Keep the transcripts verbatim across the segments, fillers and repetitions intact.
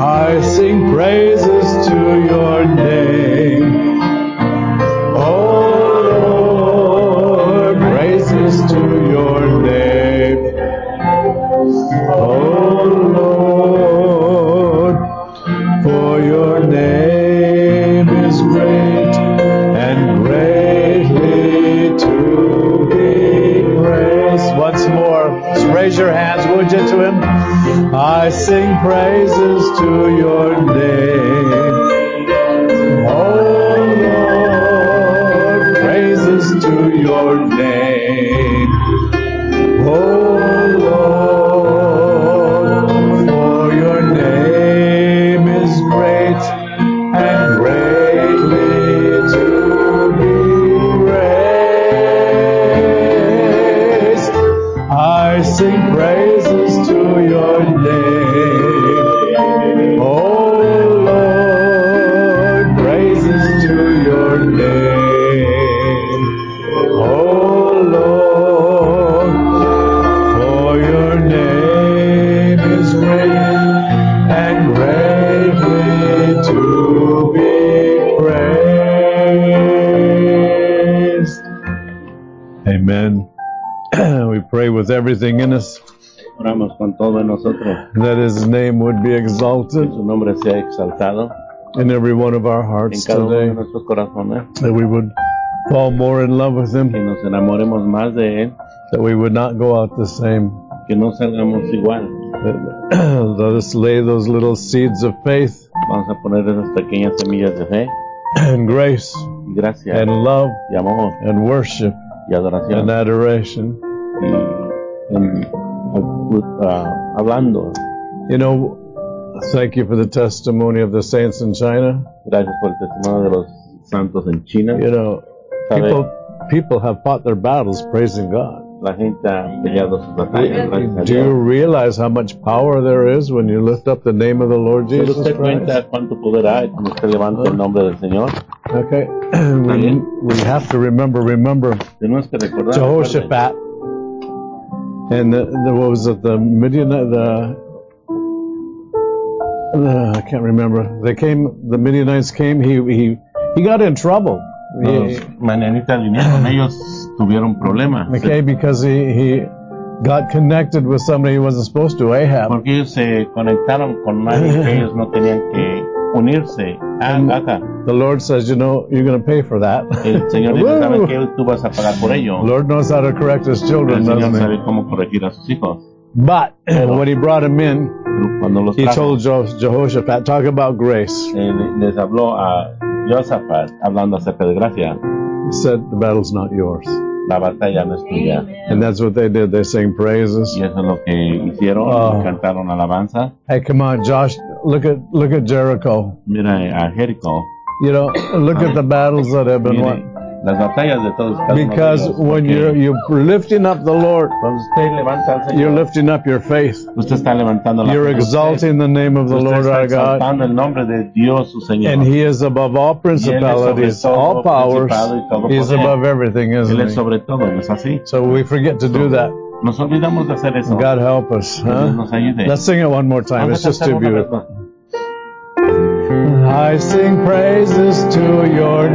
I sing praises to your name. Oh Lord, praises to your name. Oh Lord, for your name is great and greatly to be praised. Once more, just raise your hands, would you, to him? I sing praises to your name. Oh Lord, praises to your name. Oh Lord, for your name is great and greatly to be praised. I sing praises to your name. Oh Lord, praises to your name. Oh Lord, for your name is great and greatly to be praised. Amen. We pray with everything in us Oramos con todo en nosotros, that his name would be que exalted su nombre sea exaltado in every one of our en hearts cada uno de today, nuestros corazones, that we would fall more in love with que him, nos enamoremos más de Él, that we would not go out the same. que no salgamos igual. Let us lay those little seeds of faith Vamos a poner esas pequeñas semillas de fe, and grace y gracia, and love y amor, and worship y adoración, and adoration. y en- uh, hablando. You know, thank you for the testimony of the saints in China. Gracias por el testimonio de los santos en China. You know, people people have fought their battles praising God. La gente ha peleado sus batallas, gracias a Do you Dios. realize how much power there is when you lift up the name of the Lord ¿Se Jesus usted Christ? cuenta cuánto poder hay cuando usted levanta el nombre del Señor? Okay, we, we have to remember, remember Tenemos que recordar. Jehoshaphat and the, the what was it, the Midianite, the, the I can't remember. They came, the Midianites came. He he he got in trouble. He, Los manianitas vinieron, ellos tuvieron problemas. okay, because he he got connected with somebody he wasn't supposed to, Ahab. Porque ellos se conectaron con nadie que ellos no tenían que unirse. Ah, acá. The Lord says, you know, you're going to pay for that. El Señor dice, ¿sabes qué? Tú vas a pagar por ello. Lord knows how to correct his children, El Señor doesn't he? sabe cómo corregir a sus hijos. But when he brought him in, Pero cuando los he trajo, told Jo- Jehoshaphat, talk about grace. eh, les habló a Josafat hablando acerca de gracia. He said, the battle's not yours. La batalla no es tuya. And that's what they did. They sang praises. Y eso es lo que hicieron, Oh. cantaron alabanza. Hey, come on, Josh, look at look at Jericho. Mira a Jericó. You know, look at the battles that have been won. Mire, las batallas de todos cada uno de Because ellos, when porque you're you're lifting up the Lord, cuando usted levanta al you're Señor, lifting up your faith. usted está levantando la You're fe de usted. exalting the name of the Usted Lord está our God. exaltando el nombre de Dios su Señor. And he is above all principalities, todo all powers. principado y todo He's poder. above everything, Él isn't es he? sobre todo, ¿no es así? So we forget to do that. Nos olvidamos de hacer eso. God help us. Que Dios Huh? nos ayude. Let's sing it one more time. Vamos It's a just cantar too una vez beautiful. más. I sing praises to your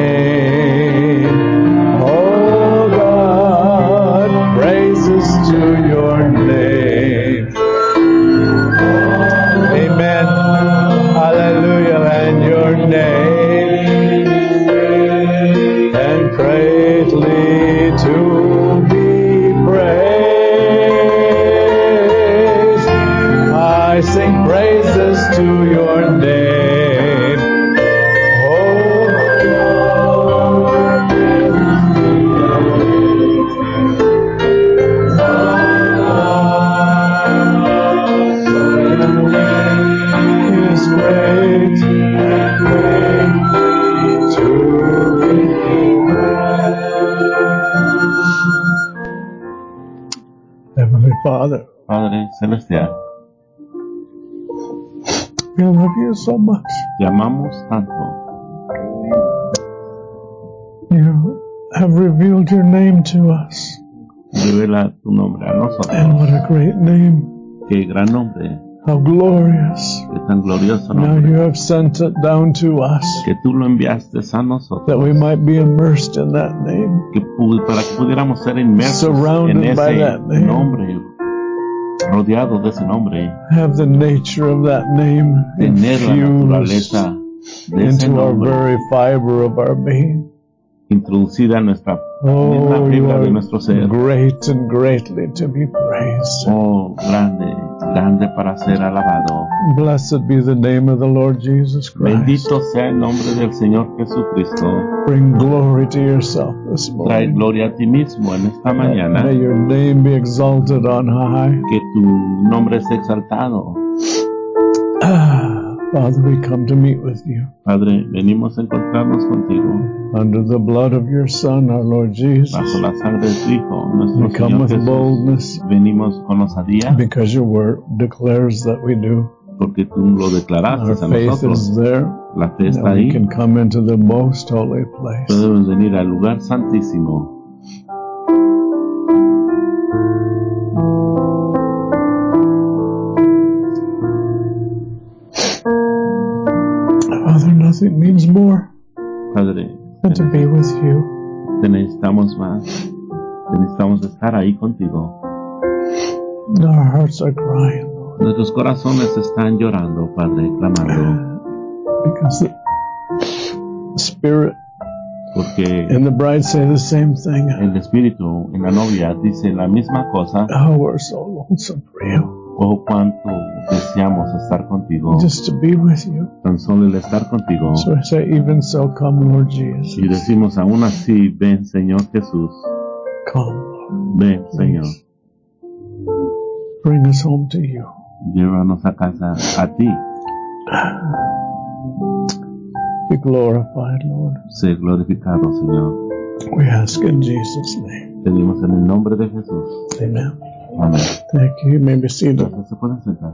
name. Oh God, praises to your name. Amen. Hallelujah. And your name and greatly to be praised. I sing praises to your name. Oh Lord, is great and greatly to be praised. Heavenly Father, Padre Celestial, we love you so much. te amamos tanto. You have revealed your name to us. Revela tu nombre a And nosotros. what a great name. Qué gran nombre. How glorious. Qué tan glorioso Now nombre. you have sent it down to us Que tú lo enviaste a nosotros. that we might be immersed in that name. Que pu- para que pudiéramos ser inmersos Surrounded en by ese that name. nombre, rodeados de ese nombre, Have the nature of that name tener la infused naturaleza de ese into our nombre very fiber of our being. introducida en nuestra misma Oh, you fibra de are nuestro ser. great and greatly to be praised. Oh, grande, grande para ser alabado. Blessed be the name of the Lord Jesus Christ. Bendito sea el nombre del Señor Jesucristo. Bring glory to yourself this Trae morning. gloria a ti mismo en esta mañana. May your name be exalted on high. Que tu nombre sea exaltado. Ah, Father, we come to meet with you. Padre, venimos a encontrarnos contigo. Under the blood of your Son, our Lord Jesus. Bajo la sangre de tu Hijo, nuestro We come Señor with Jesús. boldness Venimos con osadía because your word declares that we do. porque tú lo declaraste Our a faith nosotros. is there. La fe está That we ahí. can come into the most holy place. Podemos venir al lugar santísimo. Father, nothing means more Padre, than to be with you. te necesitamos más. Te necesitamos estar ahí contigo. Our hearts are crying, Lord, Nuestros corazones están llorando, Padre, clamando. because the Spirit Porque and the bride say the same thing. el Espíritu en la novia dice la misma cosa. Oh, we're so lonesome for you. Oh, cuánto deseamos estar contigo. Just to be with you. Tan solo el estar contigo. So I say, even so, come, Lord Jesus. Y decimos aún así, ven Señor Jesús. Come, Lord. Ven Señor. Bring us home to you. Llévanos a casa a ti. Be glorified, Lord. Sé glorificado, Señor. We ask in Jesus' name. Pedimos en el nombre de Jesús. Amen. Amén. Thank you. You may be seated. Entonces se pueden sentar.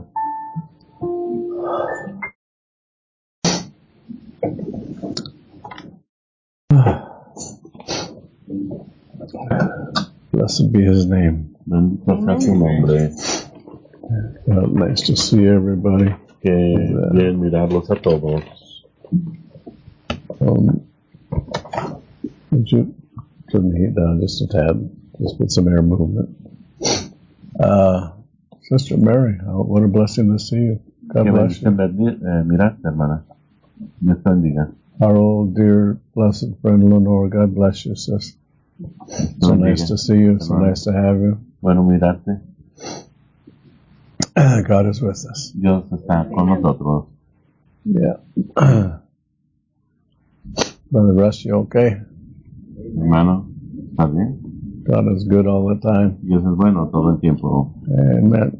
Blessed be his name. Bendito sea su nombre. Uh, nice to see everybody. Que bien mirarlos a todos. Um, would you turn the heat down just a tad? Just get some air movement. Uh, Sister Mary, oh, what a blessing to see you. God Que bless you. bendición eh, mirarte, hermana. Dios te bendiga. Our old dear blessed friend Lenore, God bless you, sis. So Bendiga. nice to see you. So Hermano. nice to have you. Bueno mirarte. God is with us. Dios está con nosotros. Yeah. Brother Russ, you okay? Hermano, ¿está bien? God is good all the time. Dios es bueno todo el tiempo. Amen.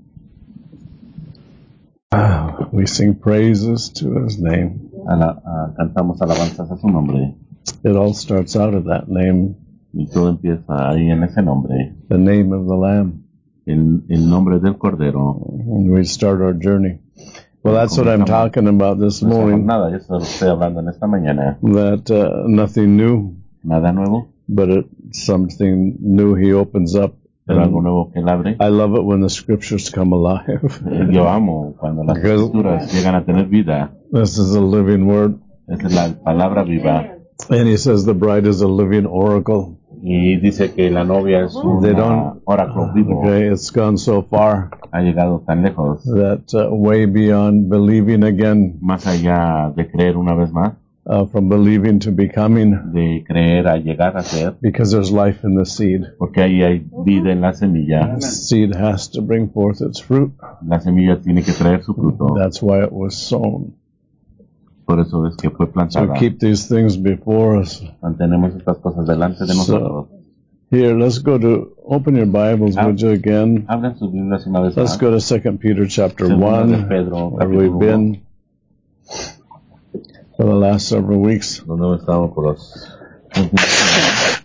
Ah, we sing praises to his name. Ala- ah, cantamos alabanzas a su nombre. It all starts out of that name, Y todo empieza ahí en ese nombre. the name of the Lamb. El, el nombre del Cordero. And we start our journey. Well, that's what I'm talking about this Nuestra morning. jornada, yo se lo estoy hablando en esta mañana. That uh, nothing new, Nada nuevo, but it, something new he opens up. pero algo And nuevo que él abre. I love it when the scriptures come alive. Yo amo cuando las Because- escrituras llegan a tener vida. This is a living word. Esa es la palabra viva. And he says the bride is a living oracle. Y dice que la novia es They un don't- oráculo vivo. Okay, it's gone so far Ha llegado tan lejos, that uh, way beyond believing again, más allá de creer una vez más, uh, from believing to becoming, de creer a llegar a ser, because there's life in the seed. porque ahí hay vida en la semilla. The seed has to bring forth its fruit. La semilla tiene que traer su fruto. That's why it was sown. Por eso es que fue So plantada. keep these things before us. Mantenemos estas cosas delante de nosotros. Here, let's go to, open your Bibles, would you, again? Abran sus Biblias una vez Let's más. go to Second Peter chapter Segunda de one, Pedro, where capítulo we've uno, been for the last several weeks. donde hemos estado por los últimos días.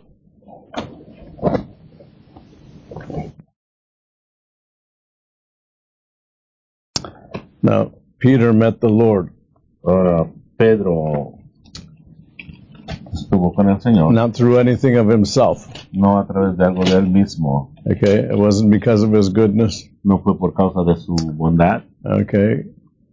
Now, Peter met the Lord, Ahora, Pedro estuvo con el Señor, not through anything of himself. no a través de algo de él mismo, Okay, it wasn't because of his goodness. no fue por causa de su bondad, Okay.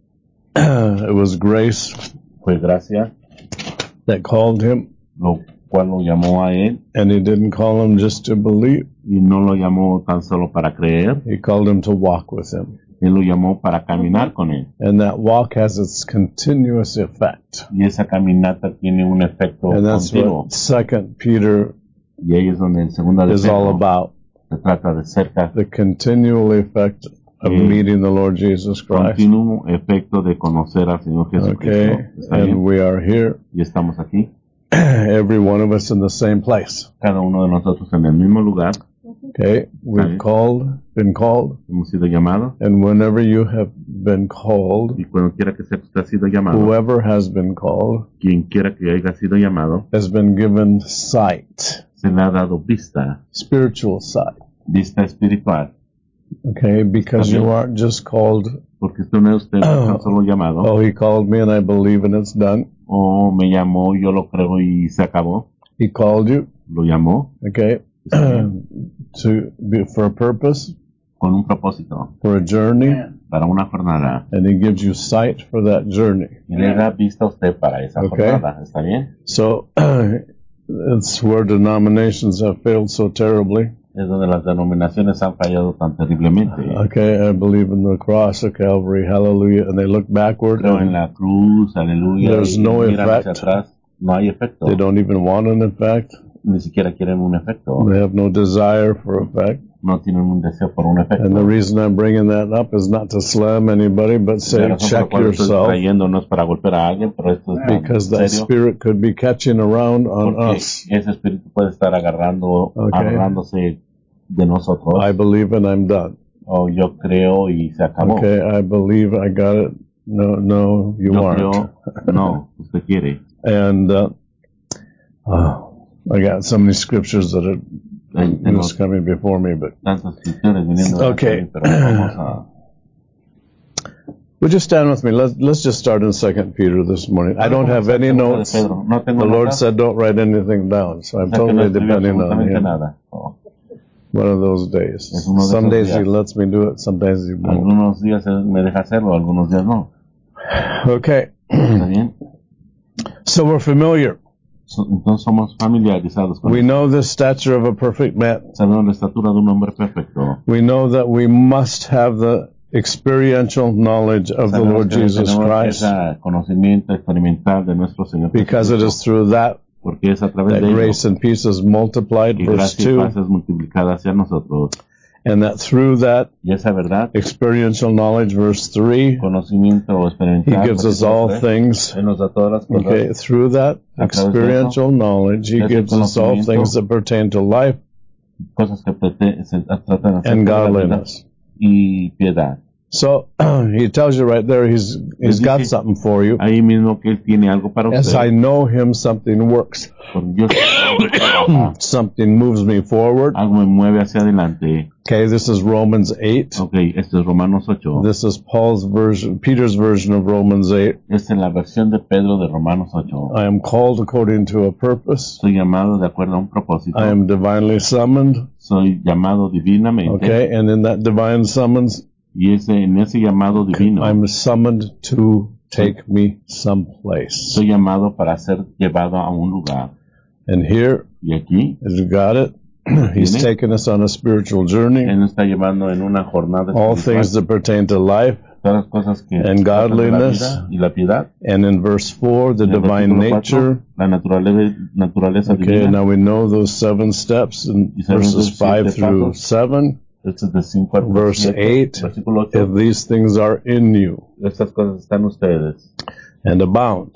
It was grace fue gracia, that called him, lo cual lo llamó a él, and he didn't call him just to believe. y no lo llamó tan solo para creer, He called him to walk with him. él lo llamó para caminar con él. And that walk has its continuous effect. Y esa caminata tiene un efecto And that's continuo. what Second Peter Y ahí es donde en segunda de is all Pedro about. se trata de cerca, The continual effect of Mm. meeting the Lord Jesus Christ. continuo efecto de conocer al Señor Jesucristo. Okay. ¿Está And bien? we are here, Y estamos aquí, every one of us in the same place. cada uno de nosotros en el mismo lugar, Okay. We've Right. called, been called, hemos sido llamados, and whenever you have been called, y cuando quiera que sea que usted ha sido llamado, whoever has been called quien quiera que haya sido llamado, has been given sight, se le ha dado vista, spiritual sight. vista espiritual, Okay. Because you aren't just called, porque usted no es usted no es tan solo llamado, oh, he called me and I believe and it's done. o me llamó, yo lo creo y se acabó, He called you, lo llamó okay, to be for a purpose, con un propósito, for a journey, para una jornada, and he gives you sight for that journey. y le da vista a usted para esa Okay. jornada, ¿está bien? So it's where denominations have failed so terribly. Es donde las denominaciones han fallado tan terriblemente. Okay, I believe in the cross of Calvary, hallelujah, and they look backward Creo en and la cruz, aleluya, There's y no miran hacia effect. atrás, no hay efecto, they don't even want an effect. ni siquiera quieren un efecto, They have no desire for effect. no tienen un deseo por un efecto. And the reason I'm bringing that up is not to slam anybody, but La say, razón por la check cual estoy yourself, trayendo no es para golpear a alguien, pero esto es tan because that serio, spirit could be catching around on porque us. ese espíritu puede estar agarrando, Okay. agarrándose de nosotros. I believe and I'm done. O yo creo y se acabó. Okay, I believe I got it. No, no, you Yo aren't. creo, no, usted quiere. And uh, oh, I got so many scriptures that are Ahí tengo just coming before me, but tantas escrituras viniendo de Okay. aquí, pero vamos a... would you stand with me? Let's let's just start in Second Peter this morning. I don't have any Segunda de notes. Pedro. No tengo The Lord notas, said don't write anything down, so I'm o sea que no totally escribí depending on absolutamente Him. nada. Oh, One of those days. Es uno de Some esos days He días. lets me do it, sometimes He won't. Algunos días él me deja hacerlo, algunos días no. Okay, ¿Está bien? so we're familiar. So- Entonces somos familiarizados con We eso. know the stature of a perfect man. Sabemos la estatura de un hombre perfecto. We know that we must have the experiential knowledge of the Sabemos Lord que Jesus tenemos Christ, ese conocimiento experimental de nuestro Señor because it Jesucristo, is through that porque es a través that de ello grace and peace is multiplied, que verse gracia y two, paz es multiplicada hacia nosotros. and that through that Y esa verdad, experiential knowledge, verse three, conocimiento He experimental, gives us versículo all tres, things. Él nos da todas las cosas, Okay, through that A través de eso, experiential knowledge, He ese gives us all conocimiento, things that pertain to life cosas que prete- se tratan acerca and de la vida godliness. y piedad. So He tells you right there, He's He's got dice something for you. Ahí mismo que Él tiene algo para As I usted, know Him, something works. porque yo sé que algo trabaja, Something moves me forward. algo me mueve hacia adelante. Okay, this is Romans eight. Ok, esto es Romanos ocho. This is Paul's version, Peter's version of Romans eight. Esta es la versión de Pedro de Romanos ocho. I am called according to a purpose. Soy llamado de acuerdo a un propósito. I am divinely summoned. Soy llamado divinamente. Okay, and in that divine summons, Y ese, en ese llamado divino, I'm summoned to take me someplace. soy llamado para ser llevado a un lugar. And here, Y aquí, as you got it, He's Tiene. taken us on a spiritual journey. Él nos está llevando en una jornada All espiritual. things that pertain to life. Todas las cosas que and tratan de la godliness. vida y la piedad. And in verse four, the En el divine versículo nature. cuatro, la naturaleza, naturaleza Okay, divina. now we know those seven steps in Y sabemos verses los siete five through pasos. seven. Este es de cinco al Verse siete, eight, versículo ocho. if these things are in you Estas cosas están ustedes and abound,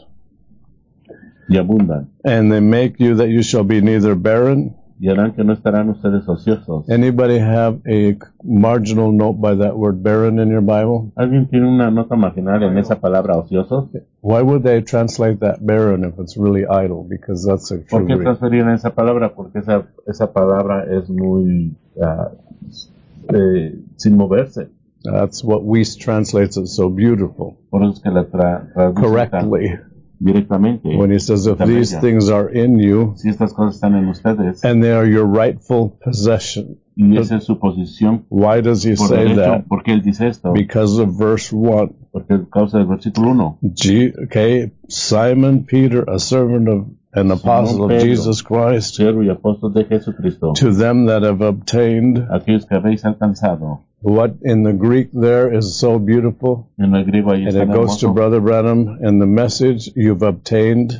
y abundan. and they make you that you shall be neither barren. Y harán que no estarán ustedes ociosos. Anybody have a marginal note by that word barren in your Bible? ¿Alguien tiene una nota marginal en esa palabra ociosos? Why would they translate that barren if it's really idle? Because that's a ¿Por qué true Greek. transferir esa palabra? Porque esa, esa palabra es muy ah, eh, sin moverse. That's what Weiss translates it so beautiful, Por eso es que la tra traduce tan correctly. directamente. When he says, if Esta these bella. things are in you, Si estas cosas están en ustedes and they are your rightful possession. y esa es su posición Why does he por say derecho, that? ¿por qué él dice esto? Because of verse one. Porque a causa del versículo uno. G, okay, Simon Peter, a servant of an apostle of Pedro, Jesus Christ, siervo y apóstol de Jesucristo, to them that have obtained, aquellos que habéis alcanzado. what in the Greek there is so beautiful, En el griego ahí and está it goes to hermoso. Brother Branham, and the message you've obtained,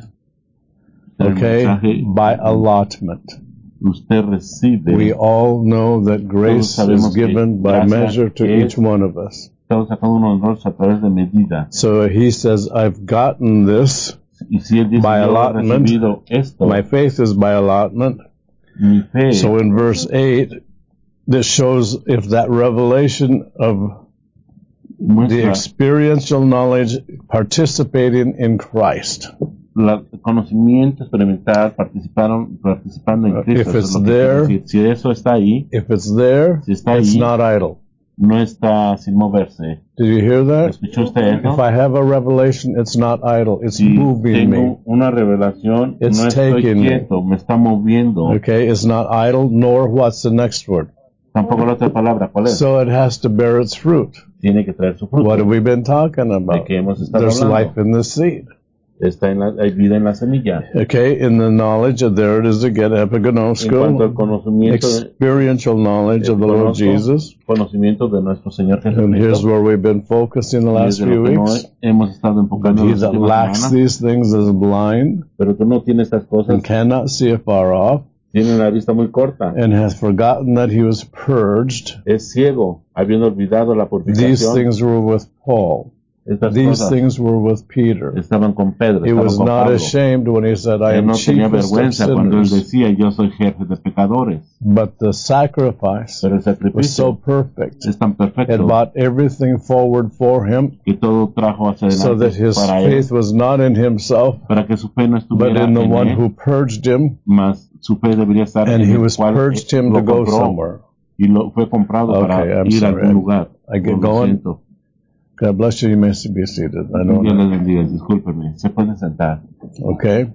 El okay, mensaje, by allotment. usted recibe. We all know that grace Todos is sabemos que given by gracia measure to es- each one of us. Estamos sacando uno de nosotros a través de medida. So he says, I've gotten this. Y si él dice, By yo he allotment, recibido esto, My faith is by allotment. mi fe, So in verse eight, this shows if that revelation of the muestra experiential knowledge participating in Christ. el conocimiento experimental, participaron, participando en Cristo. If Eso es it's lo que quiere there, decir. Si eso está ahí, If it's there, Si está it's ahí, not idle. no está sin moverse. Did you hear that? ¿Escuchó usted If eso? I have a revelation, it's not idle. It's Si moving me. tengo una revelación, It's no estoy taking me. quieto, me está moviendo. Okay, it's not idle, nor what's the next word. Tampoco la otra palabra, ¿cuál es? So it has to bear its fruit. Tiene que traer su fruto. What have we been talking about? qué hemos estado There's hablando? life in the seed. Está en la, hay vida en la semilla. Okay, in the knowledge, of, there it is again, En cuanto al epigenosko, conocimiento, de, experiential knowledge of the Lord conozco Jesus. conocimiento de nuestro Señor And here's Jesucristo. where we've been focusing the Y last es de lo few que no weeks. he- hemos estado But enfocando he en las that últimas lacks semanas. these things is blind Pero que no tiene estas cosas, and cannot see afar off, tiene la vista muy corta. and hath forgotten that he was purged. Es ciego, habiendo olvidado la These purificación. things were with Paul. Estas These cosas things were with Peter. estaban con Pedro, He estaban was con not Pablo. ashamed when he said, I Él am no tenía chiefest of vergüenza cuando él sinners. decía, yo soy jefe de pecadores. But the sacrifice Pero el was so sacrificio perfect. es tan It perfecto brought everything forward for him, que todo trajo hacia so that adelante his para él, faith was not in himself, para que su fe no but estuviera in the en one él, who purged him, mas su fe debería estar and en he el was cual purged him lo to go compró somewhere. y lo fue comprado Okay, para I'm ir a sorry. algún lugar. I get Lo going. siento. God bless you. You may be seated. I Dios don't les know. bendiga, discúlpenme. Se pueden sentar. Okay.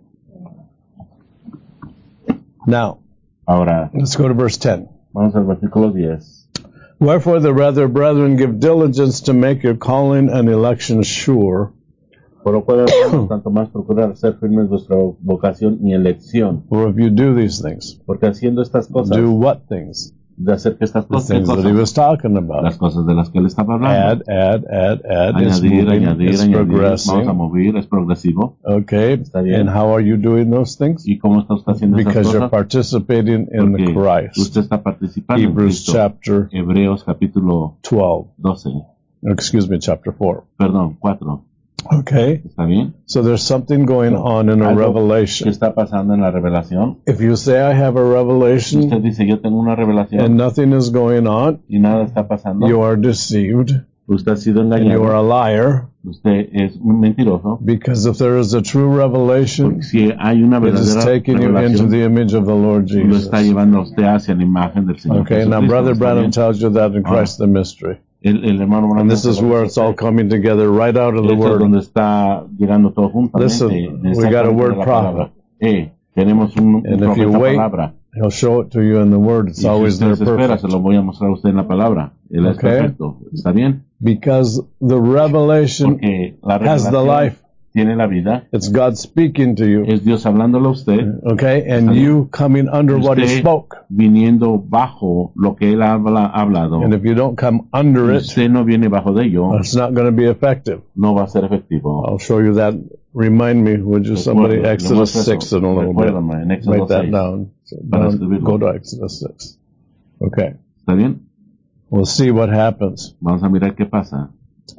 Now, Ahora, let's go to verse ten. vamos al versículo diez. Wherefore the rather, brethren, give diligence to make your calling and election sure. Por lo cual, hermanos, tanto más procurar ser firmes vuestra vocación y elección. For if you do these things, Porque haciendo estas cosas, do what things? de hacer que estas The cosas, ¿qué things that he cosas? was talking about. Las cosas de las que él estaba hablando. Add, add, add, add. It's Añadir, moving. añadir, It's añadir. Vamos a progressing. mover, es progresivo. Okay. Está bien. And how are you doing those things? ¿Y cómo está usted haciendo esas Because you're cosas? participating in the Porque Christ. usted está participando en Hebrews Cristo. chapter Hebreos capítulo twelve. doce. Excuse me, chapter four. Perdón, cuatro. Okay. ¿Está bien? So there's something going on in a Algo ¿Qué revelation. está pasando en la revelación? If you say I have a Si usted revelation dice, yo tengo una and revelación nothing is going on, y nada está pasando, you are deceived usted ha sido and you are engañado, a liar, usted es un mentiroso, because if there is a true revelation, porque si hay una it is verdadera taking you into revelación, the image of the Lord lo Jesus. está llevando a usted hacia la imagen del Señor Okay, now Jesucristo. Brother ¿Está Branham bien? tells you that in Christ the mystery. El, el hermano Branham And this is where it's all coming together right out of the Esto es Word. donde está llegando todo juntamente. Listen, de we got a exactamente word de la prophet. palabra. Eh, tenemos un, un And if you profeta wait, palabra. He'll show it to you in the Word. It's Y si always usted there se espera, perfect. se lo voy a mostrar a usted en la palabra. Él es Okay. perfecto. ¿Está bien? Because the revelation Porque la has the revelación life. tiene la vida. It's God speaking to you. Es Dios hablándole a usted. Okay? And Está bien. you coming under what He Usted spoke. viniendo bajo lo que Él habla, ha hablado. And if you don't come under Y it, usted no viene bajo de ello, it's not going to be effective. no va a ser efectivo. I'll show you that. Remind me, would you, somebody, Recuerdo, le Exodus muestro eso. six in a little bit. Recuérdame, en Éxodo Write that seis. down. Para Down- escribirlo. Go to Exodus six. Okay. ¿Está bien? We'll see what happens. Vamos a mirar qué pasa.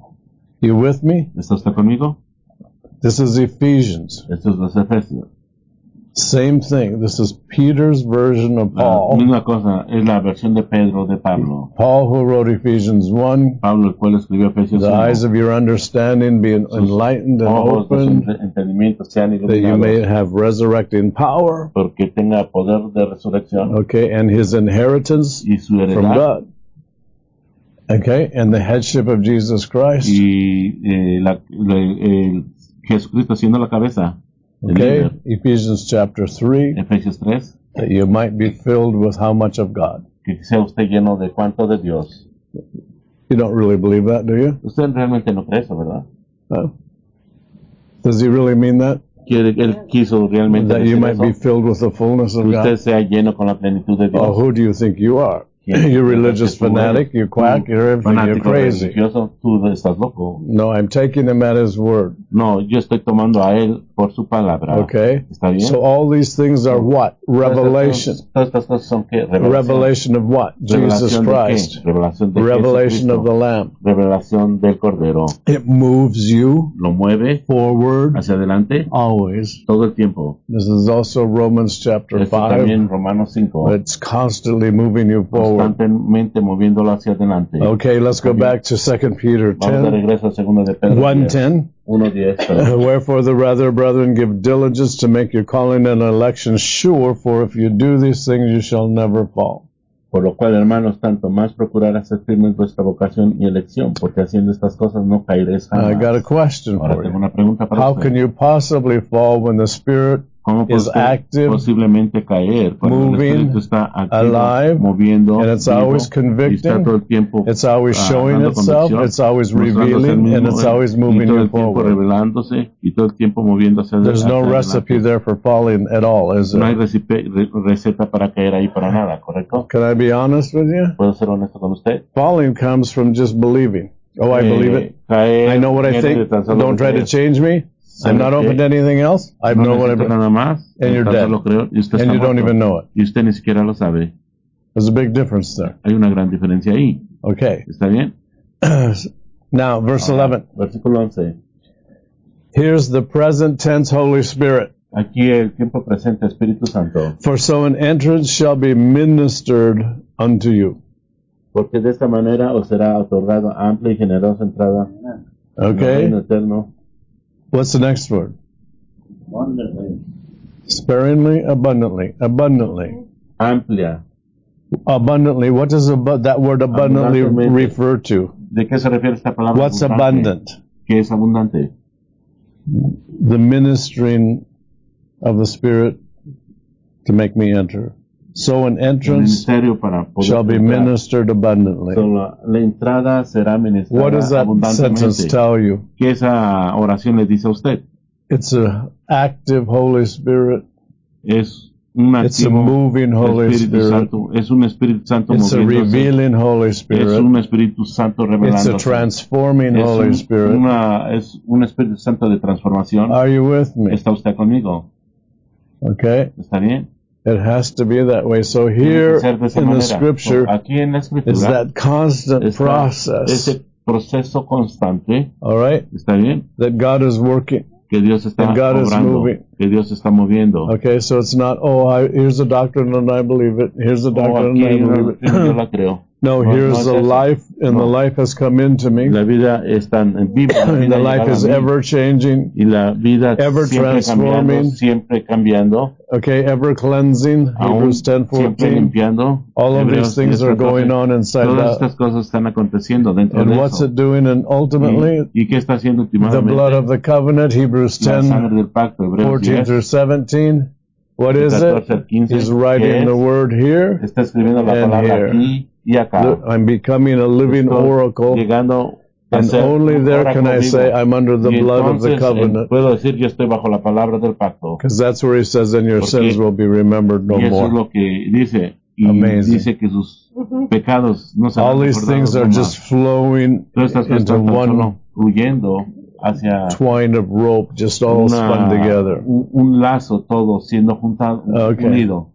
You with me? ¿Está usted conmigo? This is Ephesians. Esto es los Efesios. Same thing. This is Peter's version of La Paul. misma cosa, es la versión de Pedro de Pablo. Paul who wrote Ephesians one, Pablo, el cual escribió Efesios the uno. eyes of your understanding being enlightened and Ojos de su opened, entendimiento sean that you may iluminados, have resurrecting power, porque tenga poder de resurrección okay, and his inheritance y su from heredad God, okay, and the headship of Jesus Christ, y eh, la, la- el Jesucristo siendo la cabeza. El Okay, líder. Ephesians chapter three, Efesios tres, that you might be filled with how much of God? que sea usted lleno de cuánto de Dios. You don't really believe that, do you? Usted realmente no cree eso, ¿verdad? Huh? Does he really mean that? Quiere, él quiso realmente That you decir might eso. be filled with the fullness of Que usted God? sea lleno con la plenitud de Oh, Dios. who do you think you are? ¿Quién You're piensas religious que tú fanatic, eres? you quack, Tú, you're everything, you're fanático crazy. religioso, tú estás loco. No, I'm taking him at his word. No, yo estoy tomando a él por su palabra. Okay? ¿Está bien? So all these things are what? Revelation. Todas estas cosas son qué? Revelación. Revelation of what? Jesus ¿Revelación de qué? Christ. Revelación de Revelation of the Jesucristo. Lamb. Revelación del Cordero. It moves you Lo mueve forward hacia adelante always. todo el tiempo. This is also Romans chapter Esto five. también Romanos cinco. It's constantly moving you forward. Constantemente moviéndolo hacia adelante. Okay, let's go back to Second Peter Vamos de ten. regreso a segunda de Pedro one diez. ten. uno diez. Wherefore the rather, brethren, give diligence to make your calling and election sure, for if you do these things, you shall never fall. Por lo cual, hermanos, tanto más procurar hacer firmes vuestra vocación y elección, porque haciendo estas cosas no caeréis I got a jamás. question Ahora for tengo you. una pregunta para How usted. can you possibly fall when the Spirit ¿Cómo puede is usted active, posiblemente caer cuando moving, el Espíritu está activo, alive, moviendo, and it's vivo, always y está convicting, todo el tiempo it's always ah, showing dando itself, convicción, it's always mostrándose el revealing, mismo, and it's eh, always y moving todo you el tiempo forward? revelándose y todo el tiempo moviéndose hacia There's no adelante? recipe there for falling at all, is No hay there? recipe- re- receta para caer ahí para nada, ¿correcto? Can I be honest with you? ¿Puedo ser honesto con usted? Falling comes from just believing. Oh, I Eh, believe it. caer I know what I viene de think. tan solo Don't try to creer. change me. I'm not open to anything else. I No know what I necesito believe. nada más, And you're tan dead. solo creo, y usted And está you don't muerto, even know it. y usted ni siquiera lo sabe. There's a big difference there. Hay una gran diferencia ahí. Okay. ¿Está bien? Now, verse Ahora, eleven. versículo once. Here's the present tense Holy Spirit. Aquí el tiempo presente, Espíritu Santo. For so an entrance shall be ministered unto you. Porque de esta manera os será otorgada amplia y generosa entrada en el reino Okay. eterno. What's the next word? Sparingly, abundantly, abundantly, Amplia. abundantly. What does abu- that word abundantly Abundantemente. refer to? ¿De qué se refiere esta palabra? What's abundante? abundant? ¿Qué es abundante? The ministering of the Spirit to make me enter. So an El entrance ministerio para poder shall be entrar. ministered abundantly. Solo la entrada será ministrada What does that sentence abundantemente. tell you? ¿Qué esa oración le dice a usted? It's a active Holy Spirit. Es un It's a activo moving Holy Espíritu Spirit. Santo. Es un Espíritu Santo It's a moviéndose. revealing Holy Es Spirit. un Espíritu Santo It's a revelándose. transforming Es Holy un, Spirit. una, es un Espíritu Santo de transformación. Are you with me? ¿Está usted conmigo? Okay. ¿Está bien? It has to be that way. So Tiene que here ser de esa in the manera. scripture Aquí en la is Escritura that constant está process, ese proceso constante. all right, ¿Está bien? that God is working. Que Dios está And God is obrando. moving. Que Dios está moviendo. Okay, so it's not, oh, I, here's a doctrine and I believe it. Here's a Oh, doctrine aquí and I hay una believe doctrina, yo it. la creo. No, No, here's no es a eso. life, and the No. life has come into me, La vida es tan viva. La and vida the ha life llegado is a mí. ever changing, Y la vida ever siempre cambiando, transforming. siempre cambiando, okay, ever cleansing, aún Hebrews ten siempre fourteen. limpiando. All of Hebreos these things diez are catorce. going on inside Todas that. estas cosas están aconteciendo dentro And de what's eso. it doing? And ultimately, ¿Y, y qué está haciendo the blood últimamente? of the covenant, Hebrews La ten sangre del pacto, Hebreos fourteen diez, through seventeen. What is catorce al it? quince. He's ¿Qué writing es? the word here. Está escribiendo la And palabra here. aquí y acá. Look, I'm becoming a living Estoy oracle, llegando a and ser only un there can oráculo I vivo. say I'm under the Y blood of the entonces, eh, covenant, puedo decir yo estoy bajo la palabra del pacto. because that's where he says, "And your Porque- sins will be remembered no Y eso es more." lo que dice. Y Amazing. dice que sus pecados no serán All these things recordados are no just más. flowing Todas estas cosas into están tan one solo fluyendo hacia twine of rope, just all spun una, together. un, un lazo todo siendo juntado, Okay. unido.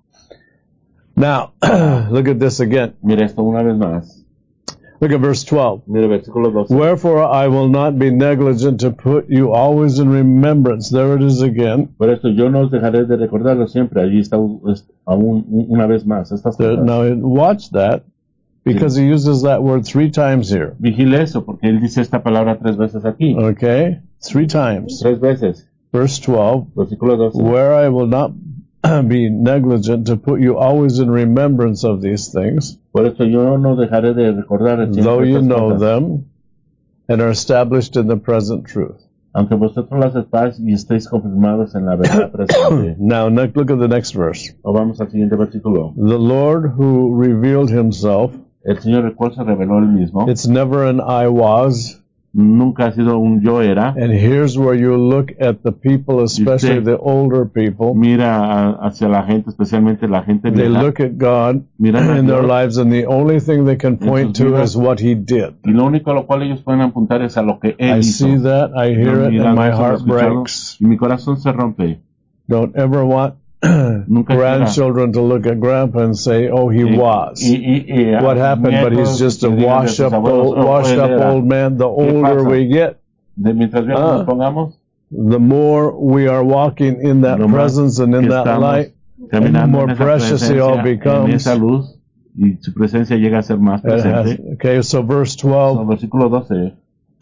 Now, look at this again. Mira esto una vez más. Look at verse twelve. Mira el versículo doce. Wherefore I will not be negligent to put you always in remembrance. There it is again. Por esto yo no os dejaré de recordarlo siempre. Allí está es- aún una vez más estas There- cosas. Now watch that, because he uses that word three times here. Vigile eso, porque él dice esta palabra tres veces aquí. Okay? Three times. Tres veces. Verse twelve. Versículo doce. Where I will not be negligent to put you always in remembrance of these things, Por eso yo no dejaré de recordar siempre though you estas know cosas, them and are established in the present truth. Aunque vosotros las sepáis y estéis confirmados en la verdad presente. Now, ne- look at the next verse. O vamos al siguiente versículo. The Lord who revealed himself, El Señor, el cual se reveló él mismo, it's never an I was. nunca ha sido un yo era. And here's where you look at the people, especially the older people. Mira a- hacia la gente, especialmente la gente They vieja, look at God miran a in their Dios, lives, and the only thing they can point to is what He did. y lo único a lo cual ellos pueden apuntar es a lo que Él I hizo. see that, I Yo hear it, miro and my eso, lo he heart escuchado, breaks. y mi corazón se rompe. Don't ever want Nunca grandchildren to look at grandpa and say, "Oh, he Y- was." y- y- y a What sus happened? But he's nietos, just a que digan de washed sus up, abuelos, old, "Oh, washed él up era". old man. The ¿Qué older pasa? we get, De mientras viejos Ah. nos pongamos, the more we are walking in that lo más presence and in que that estamos light, and the caminando more en esa precious He presencia, all en becomes. esa luz, y su presencia llega a ser más It has- presente. okay, so verse So, twelve. versículo doce.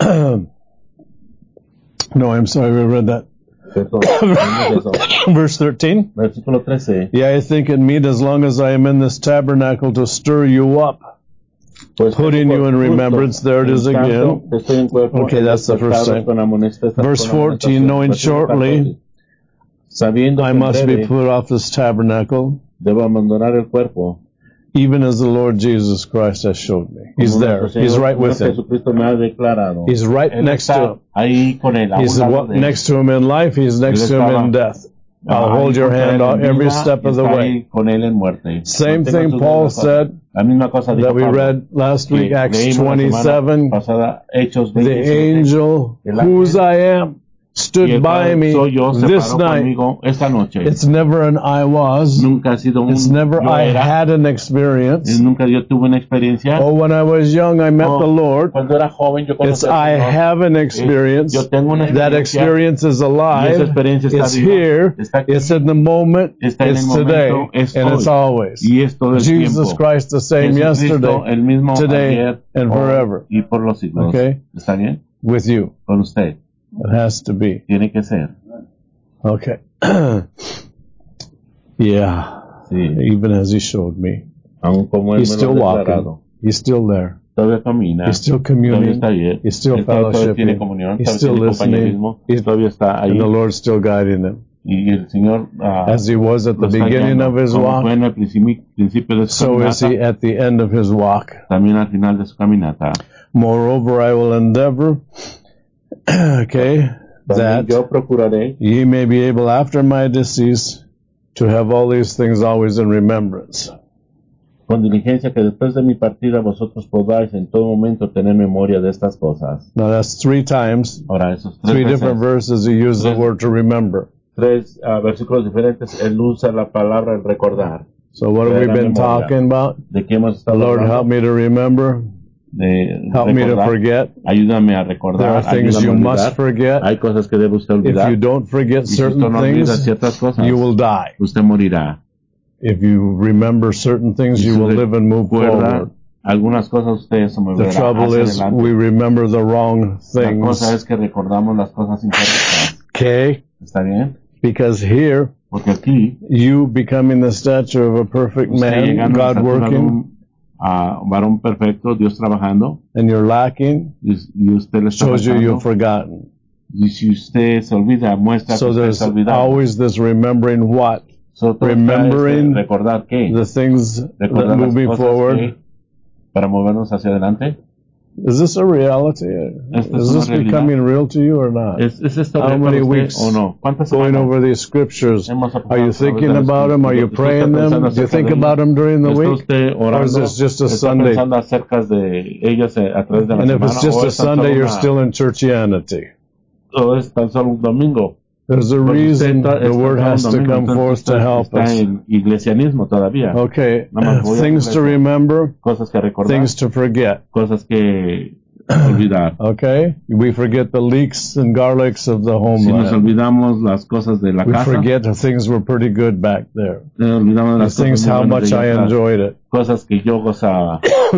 No, I'm sorry, we read that. Eso, eso. Verse thirteen. Versículo trece. Yeah, I think it meet as long as I am in this tabernacle to stir you up, Pues, putting you in remembrance. There it is en tanto again. que estoy en cuerpo, Okay, en that's the first despertaros time. con amonestación- Verse con fourteen, amonestación. knowing Versículo shortly catorce. Sabiendo I que en must be breve put off this tabernacle, debo abandonar el cuerpo. even as the Lord Jesus Christ has showed me. He's Como there. nuestro He's Señor right with him. Jesucristo me ha declarado. He's right Él next está to him. ahí con él, a He's un lado what, de él. next to him in life. He's next to him in death. I'll Ahí hold your junto a hand él on en every vida, step of the está way. ahí con él en muerte. Same Mantenga thing sus Paul dedos, said la misma cosa dijo that we Pablo, read last que week, Acts leímos la semana twenty-seven. pasada, Hechos The veintisiete. angel, El ángel, whose I am, y stood el by cual me soy yo, se this paró night. conmigo esta noche. It's never an I was. Nunca ha sido un It's never yo I era. had an experience. Nunca yo tuve una experiencia. Oh, when I was young, I met Oh, the Lord. Cuando era joven yo It's conocí al I Señor. have an experience. Yo tengo una That experiencia. experience is Y esa alive. experiencia está It's viva. here. Está aquí. It's in the moment. Está en It's el today. momento. Es And it's hoy. always. Y es todo el Jesus tiempo. Christ the same Jesucristo, yesterday, el mismo today, ayer, and hoy forever. y por los siglos. Okay. ¿Está bien? With you. Con usted. It has to be. Tiene que ser. Okay. Yeah. Sí. Even as He showed me. Aún como él He's me still lo ha walking. declarado. He's still there. Todavía camina. He's still Todavía communing. está ahí. He's still Él todavía tiene fellowshipping. comunión. He's Todavía still tiene listening. compañerismo. He's, Todavía está ahí. and the Lord's still guiding him. Y el Señor, ah, As He was at the lo está beginning guiando. of His Como walk, fue en el principio, principio de su so is caminata, He at the end of His walk. también al final de su caminata. Moreover, I will endeavor, okay, También that yo procuraré ye may be able after my decease to have all these things always in remembrance. con diligencia que después de mi partida vosotros podáis en todo momento tener memoria de estas cosas. Now that's three times, Ahora, esos tres, three veces, different verses He used the Tres. word to remember. tres uh, versículos diferentes, él usa la palabra el recordar. So what have we Era been memoria. talking about? ¿De qué hemos estado Lord, hablando? help me to remember. De Help me to recordar. forget. Ayúdame a There recordar. are things Ayúdame you a olvidar. must forget. Hay cosas que debe usted If olvidar. you don't forget Y si usted certain no olvida things, ciertas cosas, you will die. usted morirá. If you remember certain things, Y you si will live and move recuerda forward. algunas cosas, usted se moverá The trouble hacia is adelante. we remember the wrong La cosa things. es que recordamos las cosas incorrectas. Okay? ¿Está bien? Because here, Porque aquí, you becoming the stature of a perfect usted man, llegando a la God estatura de working, un ah, varón perfecto, Dios trabajando, and you're lacking, y, y usted le está shows you faltando. you've forgotten. Y si usted se olvida, muestra So que usted there's se ha olvidado. always this remembering what? So, todo remembering está, este, recordar que, The things that recordar move las me cosas forward. que, para movernos hacia adelante. Is this a reality? Esta es Is una this realidad. becoming real to you or not? ¿Es, es esto How real many para usted weeks o no? ¿Cuántas Going semanas over these scriptures, hemos are you pasado a través de thinking las about them? Are you escrituras? praying ¿Está them? pensando Do you acerca think de about them during the ¿Está week? usted orando? Or is this just a ¿Está Sunday? pensando acerca de ellas eh, a través de la And if semana? it's just ¿O a es tan Sunday, solo you're una- still in churchianity. o es tan solo un domingo? There's a Porque reason usted está- the está word solo un has to domingo, come entonces forth usted to help está us. en iglesianismo todavía. Okay, Nada más voy a things to iglesia. remember, Cosas que recordar, things to forget. cosas que olvidar. Okay, we forget the leeks and garlics of the Si nos homeland. olvidamos las cosas de la We casa, forget that things were pretty good back there. eh, olvidamos las The things cosas muy how buenas much de I allá atrás. enjoyed it. Cosas que yo gozaba.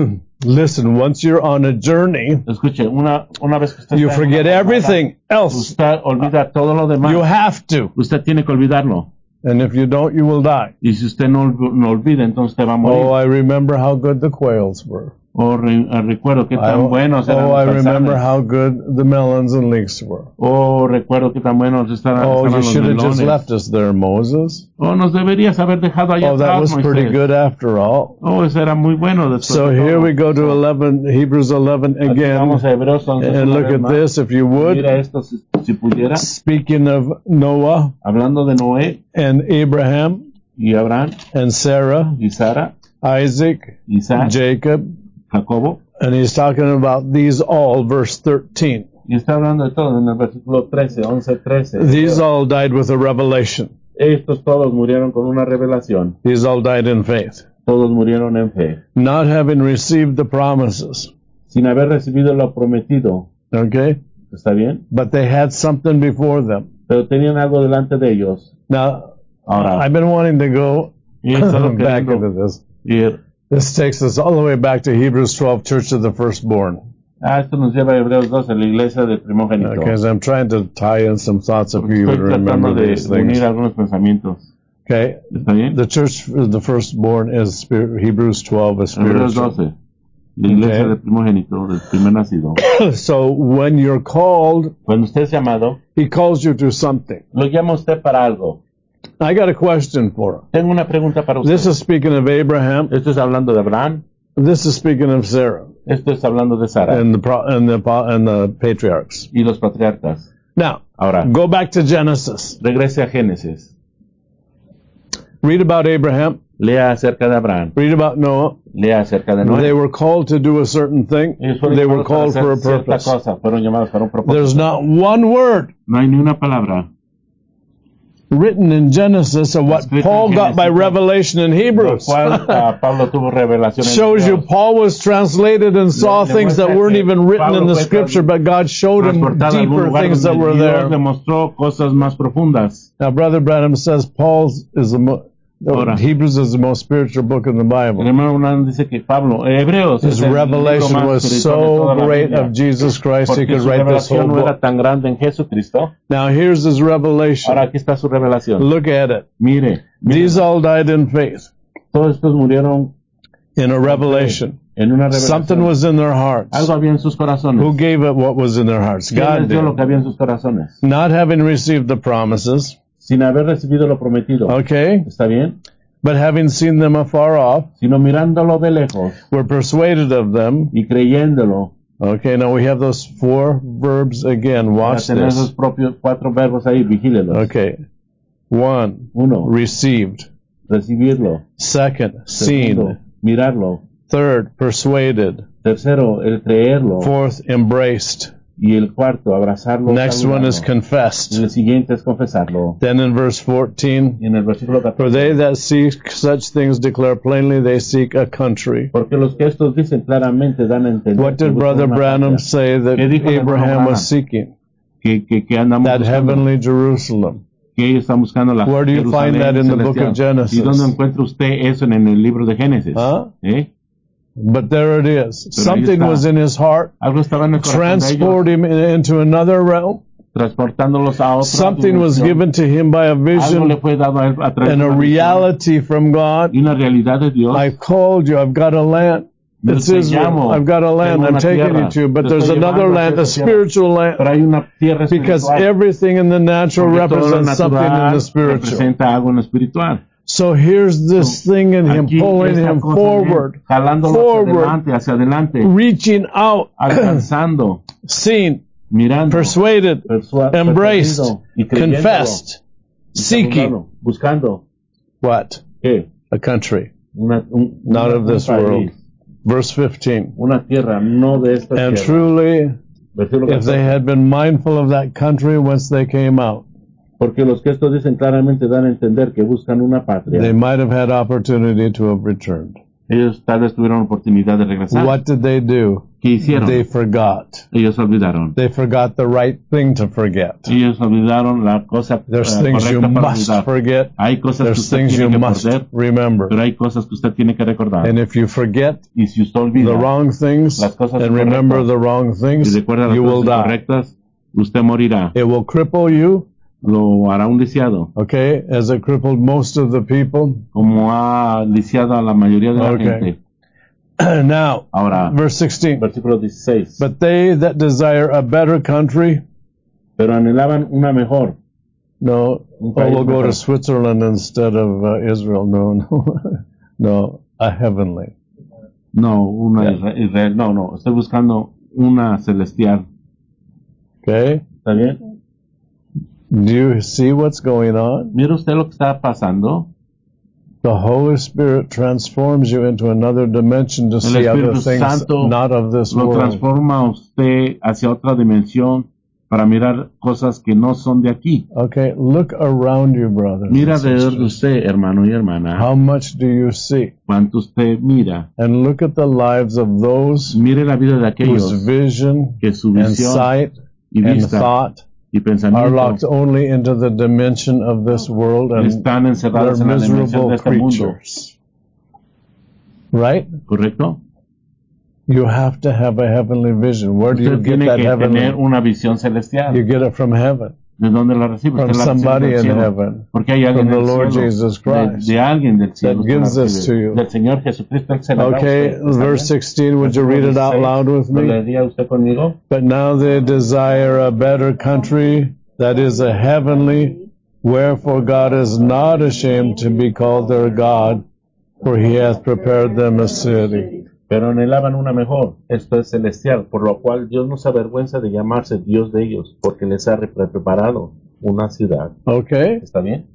Listen, once you're on a journey, Escuche, una, una vez que usted you está en forget una everything jornada, else. usted olvida todo lo demás. You have to. Usted tiene que olvidarlo. And if you don't, you will die. Y si usted no, olv- no olvida, entonces usted va a morir. Oh, I remember how good the quails were. Oh, re- recuerdo que tan I, buenos eran oh, los I remember calzanes. how good the melons and leeks were. Oh, recuerdo que tan buenos estaban, Oh, estaban you los should have just melones. left us there, Moses. Oh, nos deberías haber dejado allá Oh, that atrás, was pretty Moisés. good after all. Oh, eso era muy bueno después So de here todo. we go to eleven, Hebrews eleven Aquí again. vamos a Hebreos once And una look vez at más. this, if you Mira would. esto si, si pudiera. Speaking of Noah Hablando de Noé and Abraham y Abraham and Sarah, y Sara, Isaac, Isaac, Jacob, Jacobo. and he's talking about these all, verse thirteen. Y está hablando de todo en el versículo trece, once, trece. These all died with a revelation. Estos todos murieron con una revelación. These all died in faith, Todos murieron en fe. not having received the promises. Sin haber recibido lo prometido. Okay? ¿Está bien? But they had something before them. Pero tenían algo delante de ellos. Now, Ahora, I've been wanting to go y solo back queriendo into this. ir. This takes us all the way back to Hebrews twelve, Church of the Firstborn. Ah, esto nos lleva a Hebreos doce, la iglesia del primogénito. Okay, as I'm trying to tie in some thoughts if Porque you would estoy remember tratando de these things. unir algunos pensamientos. Okay, ¿Está bien? the Church of the Firstborn is spir- Hebrews twelve is Hebreos spiritual. doce, la iglesia Okay. del primogénito, del primer nacido. So when you're called, Cuando usted es llamado, He calls you to something. lo llama usted para algo. I got a question for him. Tengo una pregunta para usted. This is speaking of Abraham. Esto es hablando de Abraham. This is speaking of Sarah Esto es hablando de Sara and the pro- and the po- and the patriarchs. y los patriarcas. Now, Ahora, go back to Genesis. regrese a Génesis. Read about Abraham. Lea acerca de Abraham. Read about Noah. Lea acerca de Noé. They were called to do a certain thing. Ellos fueron They were llamados para called for a hacer cierta purpose. cosa. Fueron llamados para un propósito. There's not one word No hay ni una palabra written in Genesis of what Escrito en Paul got by Génesis, revelation in lo Hebrews. cual uh, Pablo tuvo revelación en Shows you Hebreos. Paul was translated and saw Le- le things that muestra weren't que even written Pablo in the fue scripture, but God showed him transportado a algún deeper lugar things that donde were Dios there. demostró cosas más profundas. Now, Brother Branham says Paul is the mo- no, Ahora. Hebrews is the most spiritual book in the El Bible. hermano Branham dice que Pablo, eh, Hebreos, His es el libro revelation más was espiritual de so toda la great Biblia, of Jesus Christ, he porque could su write this whole revelación no era book. tan grande en Jesucristo. Now, here's his revelation. Ahora aquí está su revelación. Look at it. Mire, mire, These all died in faith, todos estos murieron in a revelation. en una Something revelación. was in their hearts. Algo había en sus corazones. Who gave it what was in their hearts? ¿Quién God les dio lo que did. había en sus corazones? Not having received the promises, Sin haber recibido lo prometido. okay, ¿Está bien? but having seen them afar off, Sino mirándolo de lejos were persuaded of them. y creyéndolo. Okay, now we have those four verbs again. Para Watch tener esos this. propios cuatro verbos ahí, vigílelos. Okay. One, Uno, received. recibirlo. Second, Segundo, seen. mirarlo. Third, persuaded. Tercero, el creerlo. Fourth, embraced. Y el cuarto, abrazarlo. Next one is saludarlo. Y confessed. el siguiente es confesarlo. Then in verse fourteen, Y en el versículo for catorce, they that seek such things declare plainly they seek a country. porque los que estos dicen claramente dan a entender What que did buscan Brother una Branham patria, say that ¿Qué dijo el hermano Abraham Branham? was seeking? que, que, que andamos That buscando, heavenly Jerusalem. que ellos están buscando la Where do you Jerusalén find that in the book of celestial. Genesis? ¿Y dónde encuentra usted eso en, en el libro de Génesis? ¿Ah? ¿Eh? But there it is. Pero ahí Something está. was in his heart, Algo estaba en el corazón de transport ellos, him into another realm. transportándolos a otra Something was dimensión. given to him by a Algo le vision fue dado a él a través and de a una visión reality from God. y una realidad de Dios. I called you. I've got a land. Yo It's te Israel. llamo. I've got a land. Tengo I'm una taking tierra. you to, but Te there's estoy another llevando land, hacia a esa tierra. spiritual land, Pero hay una tierra because espiritual. everything in the natural Porque todo lo represents something in natural the spiritual. representa algo en lo espiritual. So here's this thing in him, Aquí pulling esta him cosa en él, forward, jalándolo hacia forward, adelante, hacia adelante, reaching out, alcanzando, seen, mirando, persuaded, persua- embraced, persuadido y creyéndolo, confessed, y seeking. saludándolo, buscando, What? ¿qué? A country, Una, un, not una- of this un país, world. Verse fifteen. una tierra, no de esta And tierra. truly, Versículo if they catorce. had been mindful of that country whence they came out, Porque los que estos dicen claramente dan a entender que buscan una patria. they might have had opportunity to have returned. Ellos tal vez tuvieron oportunidad de regresar. What did they do? ¿Qué hicieron? They forgot. Ellos olvidaron. They forgot the right thing to forget. Ellos olvidaron la cosa There's eh, things you correcta para must olvidar. forget. Hay cosas que There's usted things you tiene que must perder, remember. pero hay cosas que usted tiene que recordar. And if you forget Y si usted olvida the wrong things las cosas and remember incorrectas the wrong y things, recuerda las you will cosas die. incorrectas, usted morirá. It will cripple you, Lo hará un lisiado, okay, as it crippled most of the people. como ha lisiado a la mayoría de la Okay. gente. Now, Ahora, verse sixteen. versículo dieciséis. But they that desire a better country, Pero anhelaban una mejor. no, Un oh, país we'll go mejor. to Switzerland instead of uh, Israel. No, no, no, a heavenly. No, una Yeah. Isra- Israel. No, no. Estoy buscando una celestial. Okay? ¿Está bien? Do you see what's going on? Mira usted lo que está pasando. The Holy Spirit transforms you into another dimension to El see other Espíritu things Santo not of this lo world. transforma a usted hacia otra dimensión para mirar cosas que no son de aquí. Okay, look around you, brothers Mira and alrededor de sisters. usted, hermano y hermana. How much do you see? Cuánto usted mira. And look at the lives of those Mire la vida de whose aquellos vision que su and visión sight y and vista thought y are locked pensamiento only into the dimension of this world, and están they're encerrados en la dimensión miserable de este mundo. creatures. Right? ¿Correcto? You have to have a heavenly vision. Where do you Usted get tiene that que tener heavenly? una visión You celestial. get it from heaven, ¿De dónde la recibe? from Usted la recibe somebody del in cielo. heaven, Porque hay alguien from the del Lord cielo, Jesus de, Christ. de alguien del cielo that que la gives this recibe. to you. Del Señor Jesucristo, Él se la da a Okay, usted. ¿Está verse bien? sixteen, would you read it out loud with ¿Lo me? leería usted conmigo? But now they desire a better country, that is a heavenly, wherefore God is not ashamed to be called their God, for he hath prepared them a city. Pero anhelaban una mejor, esto es celestial, por lo cual Dios no se avergüenza de llamarse Dios de ellos, porque les ha pre- preparado una ciudad. Okay, ¿Está bien?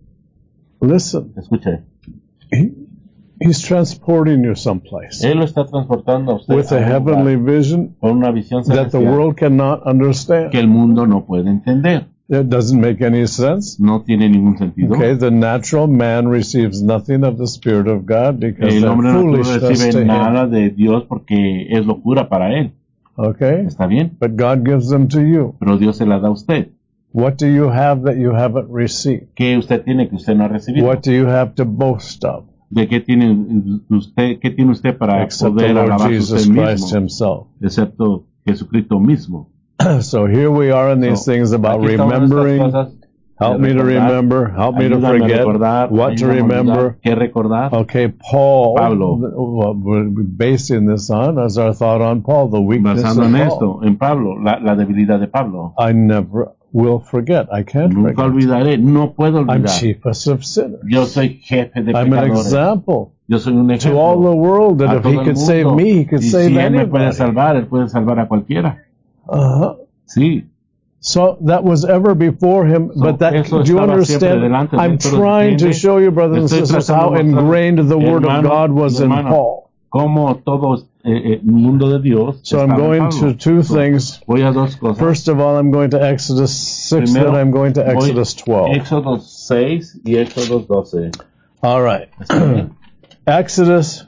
listen, Escuche. he, he's transporting you someplace Él lo está transportando a usted with a a un heavenly lugar vision con una visión that the celestial world cannot understand. que el mundo no puede entender. It doesn't make any sense. No tiene ningún sentido. Okay, the natural man receives nothing of the Spirit of God because El they're hombre no foolishness to recibe him. nada de Dios porque es locura para él. Okay, ¿Está bien? but God gives them to you. Pero Dios se la da a usted. What do you have that you haven't received? ¿Qué usted tiene que usted no ha recibido? What do you have to boast of? ¿De qué tiene usted, qué tiene usted para Except the poder Lord alabar a Jesus usted Christ mismo? himself. Excepto Jesucristo mismo. So here we are in these So, things about aquí estamos en estas remembering. cosas Help de me to recordar. remember. Help me to Ayúdame a forget recordar, what to ayúdame a olvidar, remember. ¿qué recordar? Okay, Paul, Pablo. what we're basing this on is our thought on Paul, the weakness Basando of en Paul. esto, en Pablo, la, la debilidad de Pablo. I never will forget. I can't Nunca forget. olvidaré, no puedo I'm olvidar. chiefest of sinners. Yo soy jefe de I'm an pecadores. example Yo soy un to all the ejemplo world that a if todo he el could save mundo. me, he could Y save si él me puede anybody. salvar, él puede salvar a cualquiera. Uh-huh. Sí. So that was ever before him, So, but that, eso do you estaba siempre understand? delante de él, I'm pero trying to entiende, show you, brothers and estoy sisters, tratando how de mostrar, ingrained the Word of hermano God y was in hermana, Paul. como todo eh, eh, el mundo de Dios So I'm estaba en going Pablo. to two So, things. voy a dos cosas. First of all, I'm going to Exodus six, Primero, then I'm going to voy Exodus twelve. Éxodo seis y Éxodo doce. All right. ¿Está bien? Exodus.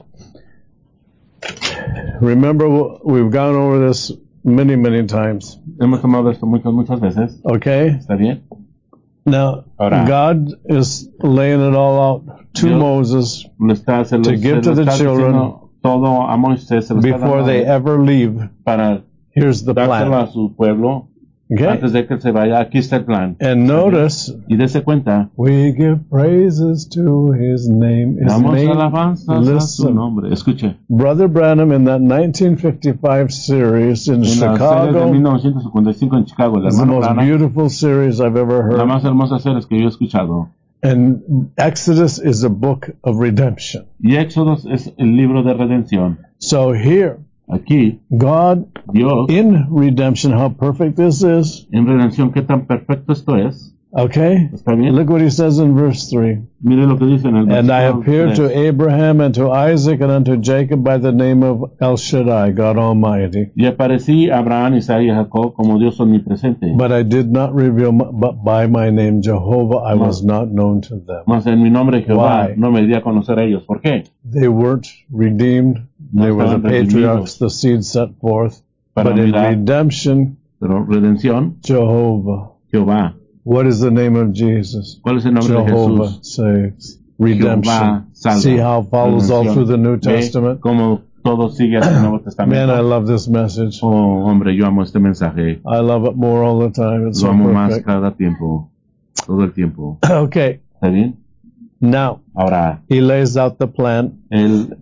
Remember, we've gone over this many, many times. Hemos tomado esto muchas, muchas veces. Okay? ¿Está bien? Now, Ahora, God is laying it all out to Dios Moses lo está, se lo, to se give lo to the está children diciendo todo a Moisés, se lo está before dando they ever leave. para Here's the dárselo plan. a su pueblo Okay? antes de que se vaya. Aquí está el plan. And notice, Y dése cuenta, we give praises to his name. His damos name, alabanzas a su listen. nombre. Escuche, Brother Branham in that nineteen fifty-five series in en la serie de Chicago mil novecientos cincuenta y cinco en Chicago, el is the hermano most Branham, beautiful series I've ever la heard. más hermosa serie que yo he escuchado. And Exodus is a book of redemption. Y Éxodo es el libro de redención. So here, Aquí, God Dios, in redemption, how perfect this is. en redención, qué tan perfecto esto es. Okay? ¿Está bien? Look what he says in verse three. Mire lo que dice en el And I versículo appeared to tres. Abraham and to Isaac and unto Jacob by the name of El Shaddai, God Almighty. Y aparecí a Abraham, Isaac y Jacob como Dios omnipresente. But I did not reveal, my, but by my name Jehovah I was not known to them. Mas en mi nombre Jehová Why? no me di a conocer a ellos. ¿Por qué? They weren't redeemed. No They were the estaban patriarchs, redimidos the seed set forth. para But in mirar, redemption, pero redención, Jehovah. Jehová. What is the name of Jesus? ¿Cuál es el nombre de Jehovah Jesús? saves. Jehová Redemption. salva. See how it follows all Redención. through the New Ve Testament? cómo todo sigue hasta el Nuevo Man, I Testamento. love this message. Oh, hombre, yo amo este mensaje. I love it more all the time. It's Lo so amo más perfect. cada tiempo. Todo el tiempo. Okay, ¿Está bien? now Ahora, he lays out the plan. él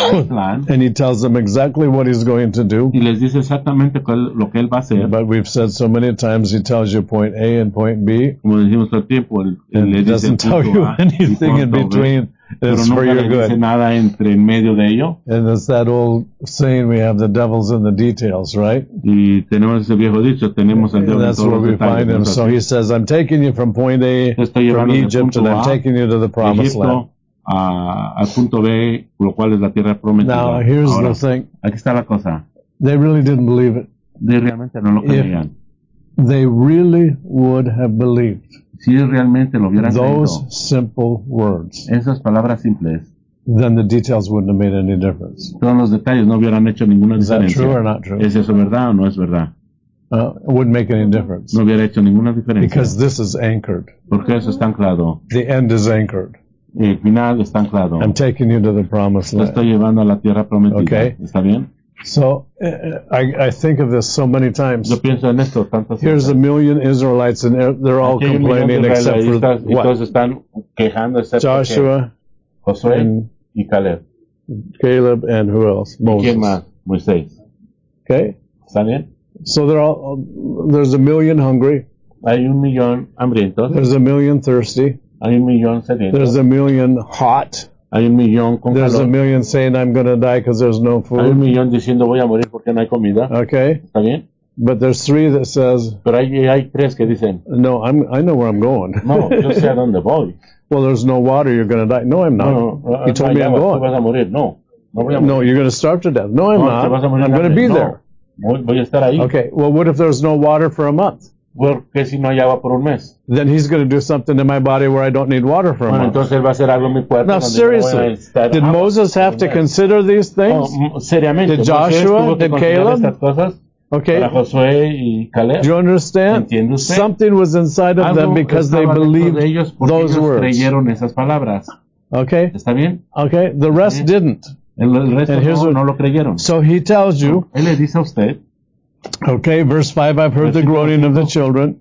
el plan and he tells them exactly what he's going to do. y les dice exactamente cuál- lo que él va a hacer. But we've said so many times he tells you point A and point B, Como decimos todo el tiempo, él, él and le he dice doesn't el tell punto you A y anything in punto B, between. pero It's for nunca your le dice good. nada entre en medio de ello. And it's that old saying, we have the devils in the details, right? Y tenemos ese viejo dicho, tenemos el And diablo en that's todos where los we detalles. find him. ¿no es So así? he says, I'm taking you from point A, Te estoy from llevando del Egypt, punto and I'm A, taking you to the promised land. Egipto, a- al punto B, lo cual es la tierra Now, prometida. here's Ahora, the thing. aquí está la cosa. They really didn't believe it. De realmente no lo If creían. they really would have believed Si realmente lo hubieran those creído, simple words, esas palabras simples, then the details wouldn't have made any difference. todos los detalles no hubieran hecho ninguna Is that diferencia. true or not true? ¿Es eso verdad o no es verdad? Uh, it wouldn't make any difference. No hubiera hecho ninguna diferencia. Because this is anchored. Porque eso está anclado. The end is anchored. El final está anclado. I'm taking you to the promised Te estoy land. llevando a la tierra prometida. Okay. ¿Está bien? So uh, I, I think of this so many times. Yo pienso en esto tantas Here's a veces. million Israelites, and they're they're all Aquí hay un millón de complaining except for israelitas y todos what? están quejando excepto que Joshua, Josué and y Caleb. Caleb, and who else? ¿Y quién Moses. más? Moisés. Okay? ¿Está bien? So they're all, there's a million hungry, Hay un millón hambrientos. there's a million thirsty, Hay un millón sedientos. there's a million hot, Hay un millón con there's a calor. million saying I'm going to die because there's no Hay un food. millón diciendo voy a morir porque no hay comida. Okay? ¿Está bien? But there's three that says, Pero hay, hay tres que dicen, no, I'm, I know where I'm going. no, yo sé a dónde voy. Well, there's no water, you're going to die. No, I'm not. No, no, You told no me hay I'm agua, tú vas going. a morir. No, no voy a No, morir. you're going to starve to death. No, I'm No, te not. vas a morir I'm de going to hambre. be No, there. voy, voy a estar ahí. Okay, well, what if there's no water for a month? Porque si no hay agua por un mes. Then he's going to do something to my body where I don't need water for a Bueno, month. entonces él va a hacer algo en mi cuerpo. Now, donde no voy a seriously, necesitar did agua Moses por have un to mes. consider these things? No, m- seriamente. Did Moisés Joshua, tuvo que did considerar Caleb? estas cosas Okay, para Josué y Caleb. do you understand? ¿Entiende usted? Something was inside of them Algo because they estaba dentro believed de ellos porque those ellos words. creyeron esas palabras. Okay, ¿Está bien? okay, the rest Sí. didn't. El, el resto And here's no, what- no lo creyeron. So he tells you, Él le dice a usted, okay, verse five, I've heard the Versículo groaning of the cinco. children.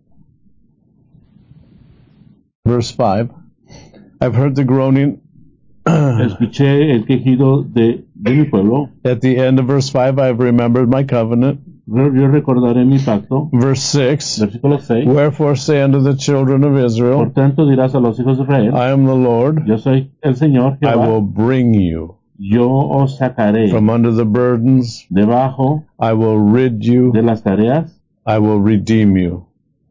Verse five, I've heard the groaning. escuché el quejido de, de mi pueblo, At the end of verse five, I've remembered my covenant. yo yo recordaré mi pacto. Verse six, Versículo seis. wherefore say unto the children of Por Israel, tanto dirás a los hijos de Israel, I am the Lord, yo soy el Señor I Jehová, will bring you yo os sacaré from under the burdens, debajo I will rid you, de las tareas I will redeem you.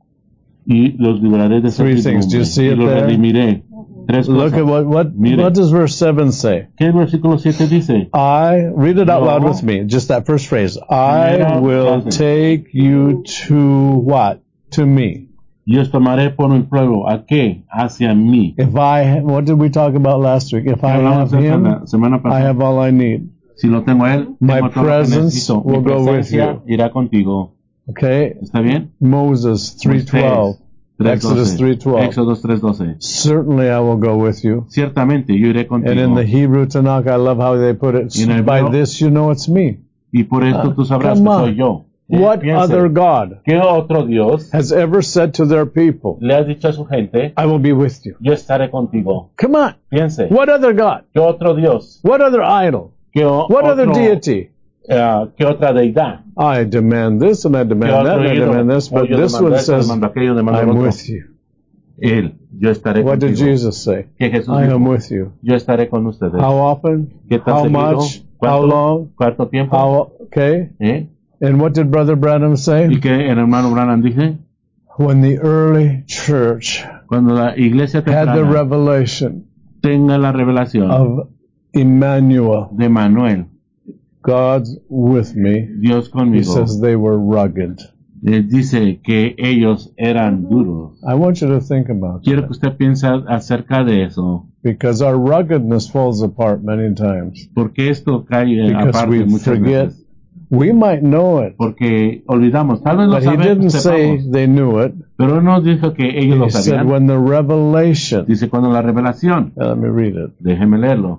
y los libraré de Three things. Do you servidumbre see y it los there? redimiré. Tres Look cosas. at what, what, Mire. what does verse seven say? ¿Qué el versículo siete dice? I, read it out Yo- loud with me, just that first phrase. I Primera will frase. take you to what? To me. Yo os tomaré por un pueblo. ¿A qué? Hacia mí. If I, what did we talk about last week? If I Hablamos have acerca him, la semana I pasada. have all I need. Si lo tengo a él, My tengo todo lo que presence necesito. will Mi go with presencia irá contigo. Okay? ¿Está bien? Moses three twelve. Exodus three twelve. Éxodos tres doce. Certainly I will go with you. Ciertamente yo iré And in contigo. the Hebrew Tanakh, I love how they put it. Y en el By hebreo- this you know it's me. Y por esto tú sabrás Come que on. soy yo. Eh, What piense, other God ¿qué otro Dios has ever said to their people, le ha dicho a su gente, I will be with you? yo estaré contigo? Come on. Piense, What other God? ¿qué otro Dios? What other idol? ¿Qué, o- What other otro, deity? eh, ¿qué otra deidad? I demand this and I ¿Qué demand that otro and I ídolo? demand this, Oh, but yo this demando one esto, says, demando aquello, demando I'm lo otro. with you. Él, yo estaré What did contigo. Jesus say? Que Jesús I am dijo, with you. yo estaré con ustedes. How often? ¿Qué tan How seguido? much? ¿Cuánto? How long? ¿Cuánto tiempo? How, okay? ¿Eh? And what did Brother Branham ¿Y say? qué el hermano Branham dice? When the early church Cuando la iglesia had the temprana revelation tenga la revelación of Emmanuel, de Manuel, God's with me, Dios he conmigo, says they were rugged. eh, dice que ellos eran duros. I want you to think about Quiero that, que usted piense acerca de eso, because our ruggedness falls apart many times porque esto cae eh, because aparte we muchas forget. veces. We might know it, Porque olvidamos, tal vez lo but he sabemos, didn't say sepamos, they knew it. pero no dijo que ellos lo He said sabían. when the revelation, Dice cuando la revelación, now let me read it. déjeme leerlo.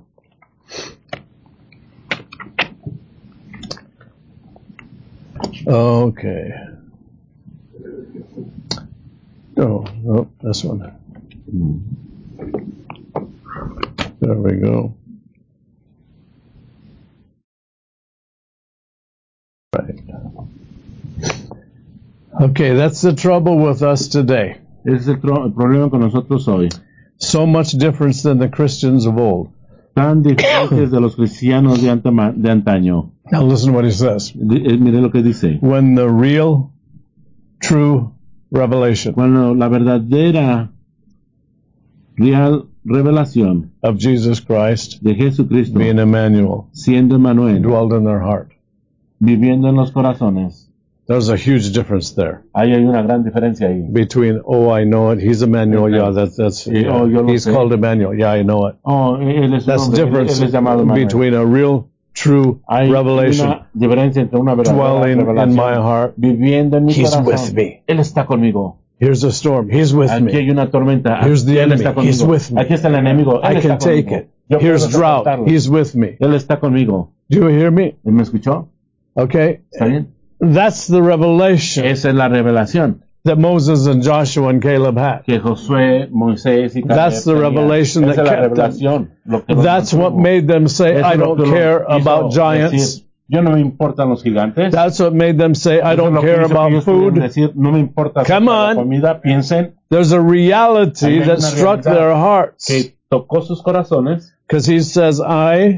Okay. Oh, no, this one. There we go. Right. Okay, that's the trouble with us today. Ese es el, tro- el problema con nosotros hoy. So much difference than the Christians of old. Tan diferentes de los cristianos de, antama- de antaño. Now listen to what he says. D- eh, mire lo que dice. When the real, true revelation Cuando la verdadera, real revelación of Jesus Christ, de Jesucristo, being Emmanuel, siendo Emmanuel, dwelled in their heart. viviendo en los corazones, There's a huge difference there ahí hay una gran diferencia ahí. between, oh, I know it, he's Emmanuel, yeah, that's, that's, Eh, oh, yo lo he's sé. called Emmanuel, yeah, I know it. Oh, él es un That's hombre, él, difference él es llamado Emmanuel. between a real, true Hay revelation una diferencia entre una verdadera dwelling in revelación, my heart. viviendo en mi He's corazón. with me. Él está conmigo. Here's a storm, he's with Aquí hay me. una tormenta. Here's the Él enemy, está conmigo. he's with me. Aquí está el enemigo. Él I está can take conmigo. it. Yo puedo Here's drought, soportarlo. he's with me. Él está conmigo. Do you hear me? ¿Me escuchó? Okay? ¿Está bien? That's the revelation Esa es la revelación that Moses and Joshua and Caleb had. que Josué, Moisés y Caleb That's the tenían. revelation Esa that es la kept them. revelación. Lo que los That's what mantuvo. made them say, Eso I es lo don't que los care hizo about giants. decir, yo no me importan los gigantes. That's what made them say, I Eso es don't lo que care hizo que about ellos pudieran food. decir, no me importa Come acerca de on. la comida. Piensen There's a reality Ahí hay that una struck realidad their hearts. que tocó sus corazones Because he says, I,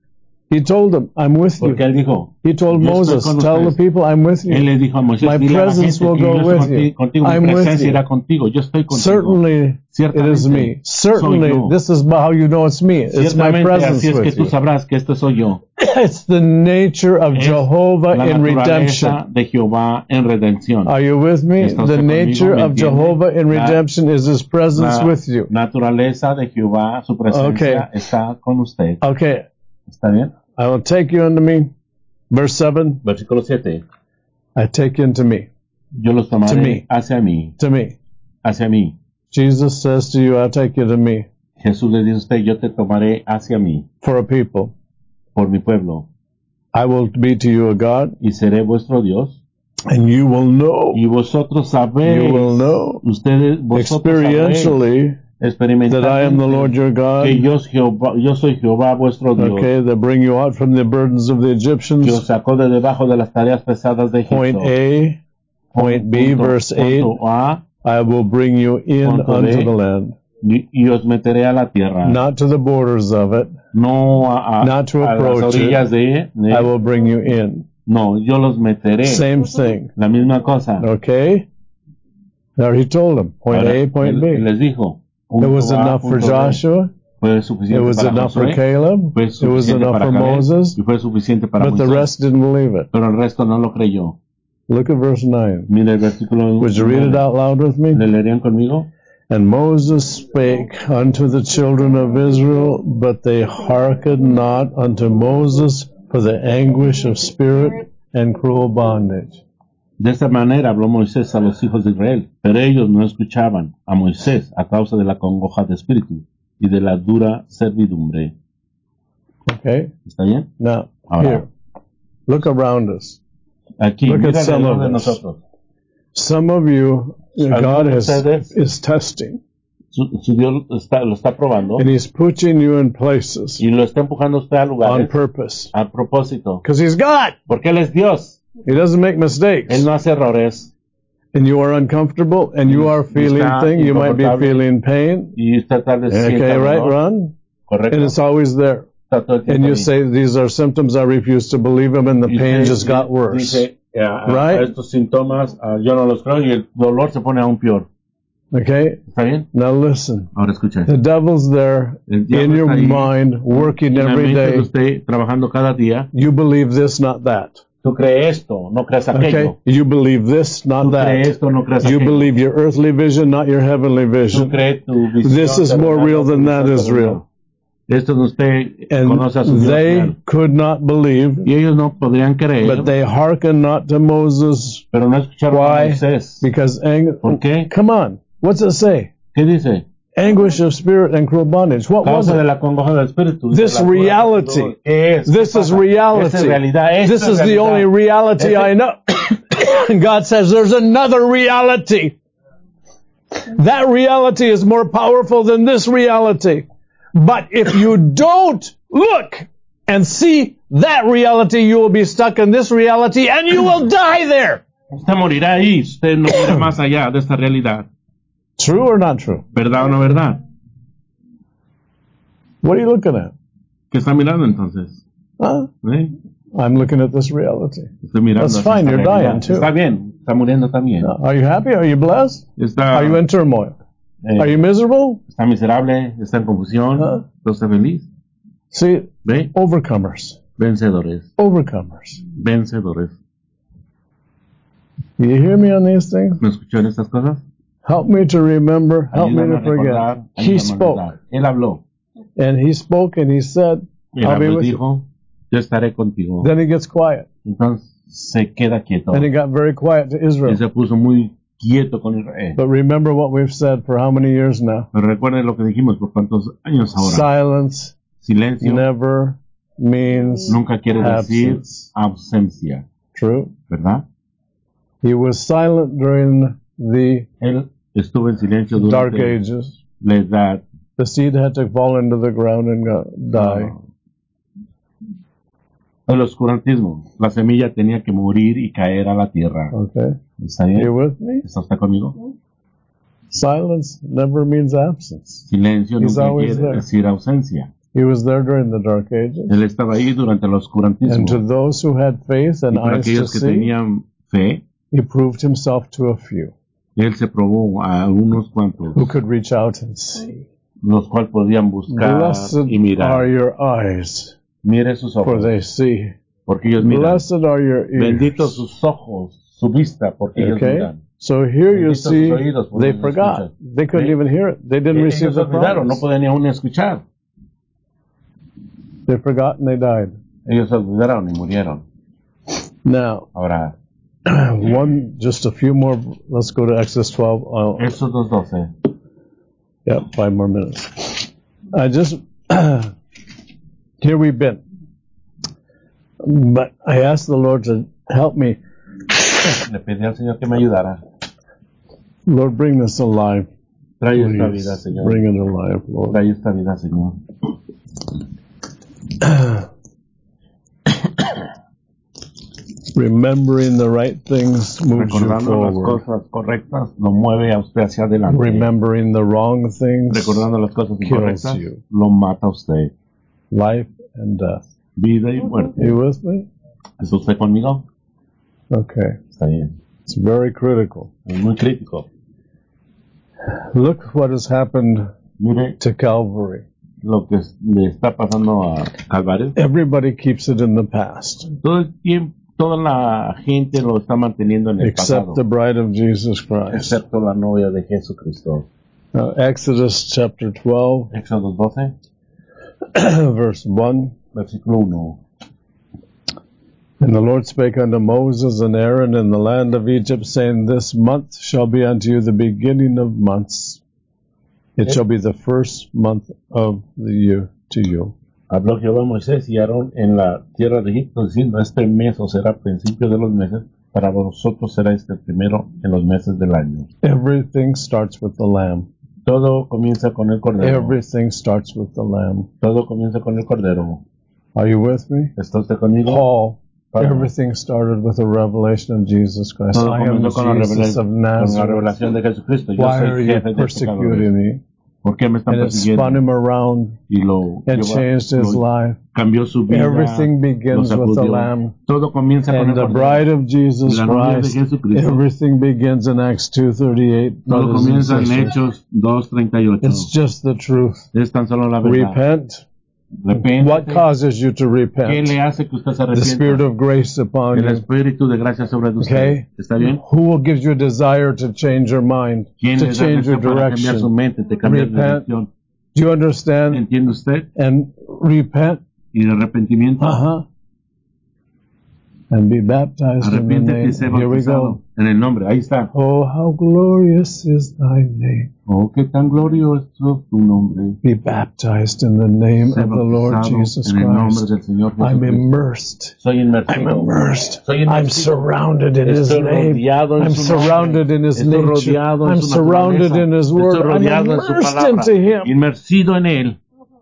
he told them, I'm with porque you. él dijo, He told yo estoy Moses, con tell the ustedes. people, I'm with Él you. le dijo a Moisés, My dile a la presence gente will que go yo estoy with conti- you. contigo, I'm mi with presencia you. irá contigo, yo estoy contigo. Certainly, it is Ciertamente, me. Certainly, soy yo. this is how you know it's me. It's my Ciertamente, presence así es que with tú you. sabrás que este soy yo. It's the nature of Es Jehovah la in naturaleza redemption. de Jehová en redención. Are you with me? ¿Está The usted conmigo? nature ¿Me of entiende? Jehovah in La- redemption is his presence La with you. naturaleza de Jehová, su presencia, Okay. está con usted. Okay, ¿Está bien? I will take you unto me. Verse seven, Versículo siete. I take you unto me. Yo los To me. tomaré hacia mí, To me. hacia mí. Jesus says to you, I'll take you to me Jesús le dice a usted, yo te tomaré hacia mí, for a people. por mi pueblo, I will be to you a God, y seré vuestro Dios. and you will know, Y vosotros sabéis, you will know ustedes, vosotros sabéis, experientially that I am the Lord experimentalmente, your God. que yo, Jehová, yo soy Jehová vuestro Dios, Okay, that bring you out from the burdens of the que os Egyptians. sacó de debajo de las tareas pesadas de Point Egipto. A, point B, Punto- verse eight, punto A, I will bring you in Punto unto B. the land, y, y os meteré a la tierra, not to the borders of it. no a, a, Not to a las approach it. orillas de, de- I will bring you in. no, yo los meteré. Same thing. La misma cosa. Okay? There he told them. Point Ahora, A, point él- B. les dijo, It punto was A, enough for punto B. Joshua. Fue It suficiente was para enough for Josué, Caleb. fue It was suficiente enough para for Caleb, Moses. y fue suficiente para But the Moisés. rest didn't believe it. Pero el resto no lo creyó. Look at verse nine. Mira el versículo Would you read it nueve. out loud with ¿Le me? leerían conmigo? And Moses spake unto the children of Israel, but they hearkened not unto Moses for the anguish of spirit and cruel bondage. De esta manera habló Moisés a los hijos de Israel, pero ellos no escuchaban a Moisés a causa de la congoja de espíritu y de la dura servidumbre. Okay? ¿Está bien? Now, Ahora. here. Look around us. Aquí, Look at mira some alrededor of de us. nosotros. Some of you, Algunos God de is, ustedes- is testing. Su, su Dios lo está, lo está probando And He's putting you in places y lo está empujando a usted a on lugares purpose. a propósito. Because He's God. Porque Él es Dios. He doesn't make mistakes. Él no hace errores. And you are uncomfortable and you are feeling Está things. You might be inconfortable. feeling pain. Y usted tal vez Okay, sienta right, dolor. Ron? Correcto. And it's always there. Está todo el tiempo And you ahí. say, these are symptoms, I refuse to believe them, and the Y pain usted just got worse. dice, eh, a- a- Right? a estos síntomas ah, yo no los creo y el dolor se pone aún peor. Okay? ¿Está bien? Now listen. Ahora escucha. The devil's there El diablo in your está ahí, mind, working en la every mente de day. usted, trabajando cada día. You believe this, not that. Tú crees esto, no crees Okay? aquello. You believe this, not Tú crees that. esto, no crees You aquello. believe your earthly vision, not your heavenly Tú vision. crees tu visión This is more terrenal, real no tu than that visión is terrenal. real. Esto es usted And conoce a su Dios they real. could not believe, Y ellos no podrían creer, but they hearkened not to Moses, pero no escucharon Why? a Moisés. because, ang- ¿Por qué? come on, what's it say? ¿Qué dice? Anguish of spirit and cruel bondage. What was Causa de it? la congoja del espíritu. This de la dura reality. servidumbre. ¿Qué es? This ¿Qué is pasa? reality. Esa es realidad. Esta This es is the realidad. only reality Ese- I know. And God says there's another reality. That reality is more powerful than this reality. But if you don't look and see that reality, you will be stuck in this reality and you will die there. Usted morirá ahí, usted no irá más allá de esta realidad. True or not true? ¿Verdad o no verdad? What are you looking at? ¿Qué está mirando entonces? Huh? ¿Eh? I'm looking at this reality. Estoy mirando That's hacia fine, esta you're realidad. dying too. Está bien, está muriendo también. Are you happy? Are you blessed? Está, Are you in turmoil? eh, Are you miserable? está miserable, está en confusión, Ah. no está feliz. See, ¿Ve? overcomers. Vencedores, Overcomers. vencedores. Do you hear me on these things? ¿Me escuchó en estas cosas? Help me to remember, help me Ayúdame to a recordar, forget. He ayúdame a spoke, recordar. Él habló, and he spoke, and he said, él I'll be habló with y you. dijo, yo estaré contigo. Then he gets quiet, Entonces se queda quieto. and he got very quiet to Y Israel. se puso muy quieto con Israel. But remember what we've said for how many years now? Pero recuerden lo que dijimos por cuántos años ahora. Silence Silencio never means nunca quiere decir absence. ausencia, True. ¿verdad? He was silent during the Él estuvo en silencio dark durante ages. la edad. The seed had to fall into the ground and go- die. El oscurantismo. La semilla tenía que morir y caer a la tierra. Okay. ¿Está You bien? with me? ¿Está usted conmigo? Silence never means absence. Silencio He's nunca always quiere there. decir ausencia. He was there during the dark ages. Él estaba ahí durante el oscurantismo. And to those who had faith and Y para eyes to aquellos que see, tenían fe, he proved himself to a few él se probó a unos cuantos, who could reach out and see. los cuales podían buscar Blessed y mirar. are your eyes, Mire sus for ojos, they see. porque ellos miran. Blessed are your Benditos ears. sus ojos, su vista, porque ellos Okay? miran. So here you Benditos see, sus oídos, porque they ellos forgot. escuchan. They couldn't ¿Ve? even hear it. They didn't receive Ellos the olvidaron, no promise. podían ni aún escuchar. They forgot and they died. Ellos olvidaron y murieron. Now, Ahora, one, just a few more. Let's go to Exodus twelve. I'll, estos dos doce, yeah, five more minutes. I just, here we've been. But I asked the Lord to help me. le pedí al Señor que me ayudara. Lord, bring this alive. Trae esta Please. vida, Señor. Bring it alive, Lord. Trae esta vida, Señor. Remembering the right things moves you Recordando las forward. cosas correctas, lo mueve a usted hacia adelante. Remembering the wrong things, Recordando las cosas kills incorrectas, you. lo mata a usted. Life and death. Vida y muerte. You with me? ¿Está usted conmigo? Okay. Está bien. It's very critical. Es muy crítico. Look what has happened Mire to Calvary. lo que le está pasando a Calvario. Everybody keeps it in the past, Todo el tiempo, toda la gente lo está manteniendo en el except pasado, the bride of Jesus Christ. excepto la novia de Jesucristo. Now, Exodus chapter twelve, Éxodo doce, verse one. versículo uno. And the Lord spake unto Moses and Aaron in the land of Egypt, saying, This month shall be unto you the beginning of months. It shall be the first month of the year to you. Habló Jehová a Moisés y Aarón en la tierra de Egipto, diciendo, este mes os será principio de los meses, para vosotros será este primero en los meses del año. Everything starts with the lamb. Todo comienza con el cordero. Everything starts with the lamb. Todo comienza con el cordero. Are you with me? ¿Está usted conmigo? Paul, Pablo. everything started with a revelation of Jesus Christ. Todo I am comenzó con la, Jesus revela- of con la Nazareth. revelación de Jesucristo. Yo Why are soy you jefe de persecuting pecadores. me? ¿Por qué me están And it spun persiguiendo? him around Y lo, and llevó- changed his lo life. cambió su vida. Everything begins lo with the sacudió. lamb. Todo comienza con And el the cordero. bride of Jesus Y la novia de Christ, Jesucristo. everything begins in Acts two thirty-eight. Todo brothers and comienza en sisters. Hechos dos treinta y ocho. It's just the truth. Es tan solo la verdad. Repent. Repéntete. What causes you to ¿Qué repent? le hace que usted se The Spirit arrepienta? of grace upon El you. Espíritu de gracia sobre usted. Okay? ¿Está bien? Who will give you a desire to change your mind, ¿Quién to le da change your deseo para cambiar su direction? mente, de cambiar de Repent. dirección? Do you understand? ¿Entiende usted? And repent. Y el arrepentimiento. Uh-huh. And be baptized in the Arrepiéntete y name. sé Here we bautizado go. en el nombre. Ahí está. Oh, how glorious is thy name. Oh, qué tan glorioso tu nombre. Be baptized in the name Sé of the Lord bautizado Jesus en el nombre Christ. del Señor I'm Jesucristo. immersed. Soy I'm inmersivo. immersed. Soy I'm inmersivo. surrounded in His Estoy name. rodeado en I'm su surrounded nombre. in His Estoy nature. rodeado en I'm su surrounded naturaleza. in His Estoy word. I'm rodeado en su immersed palabra. into Him. Inmersido en Él.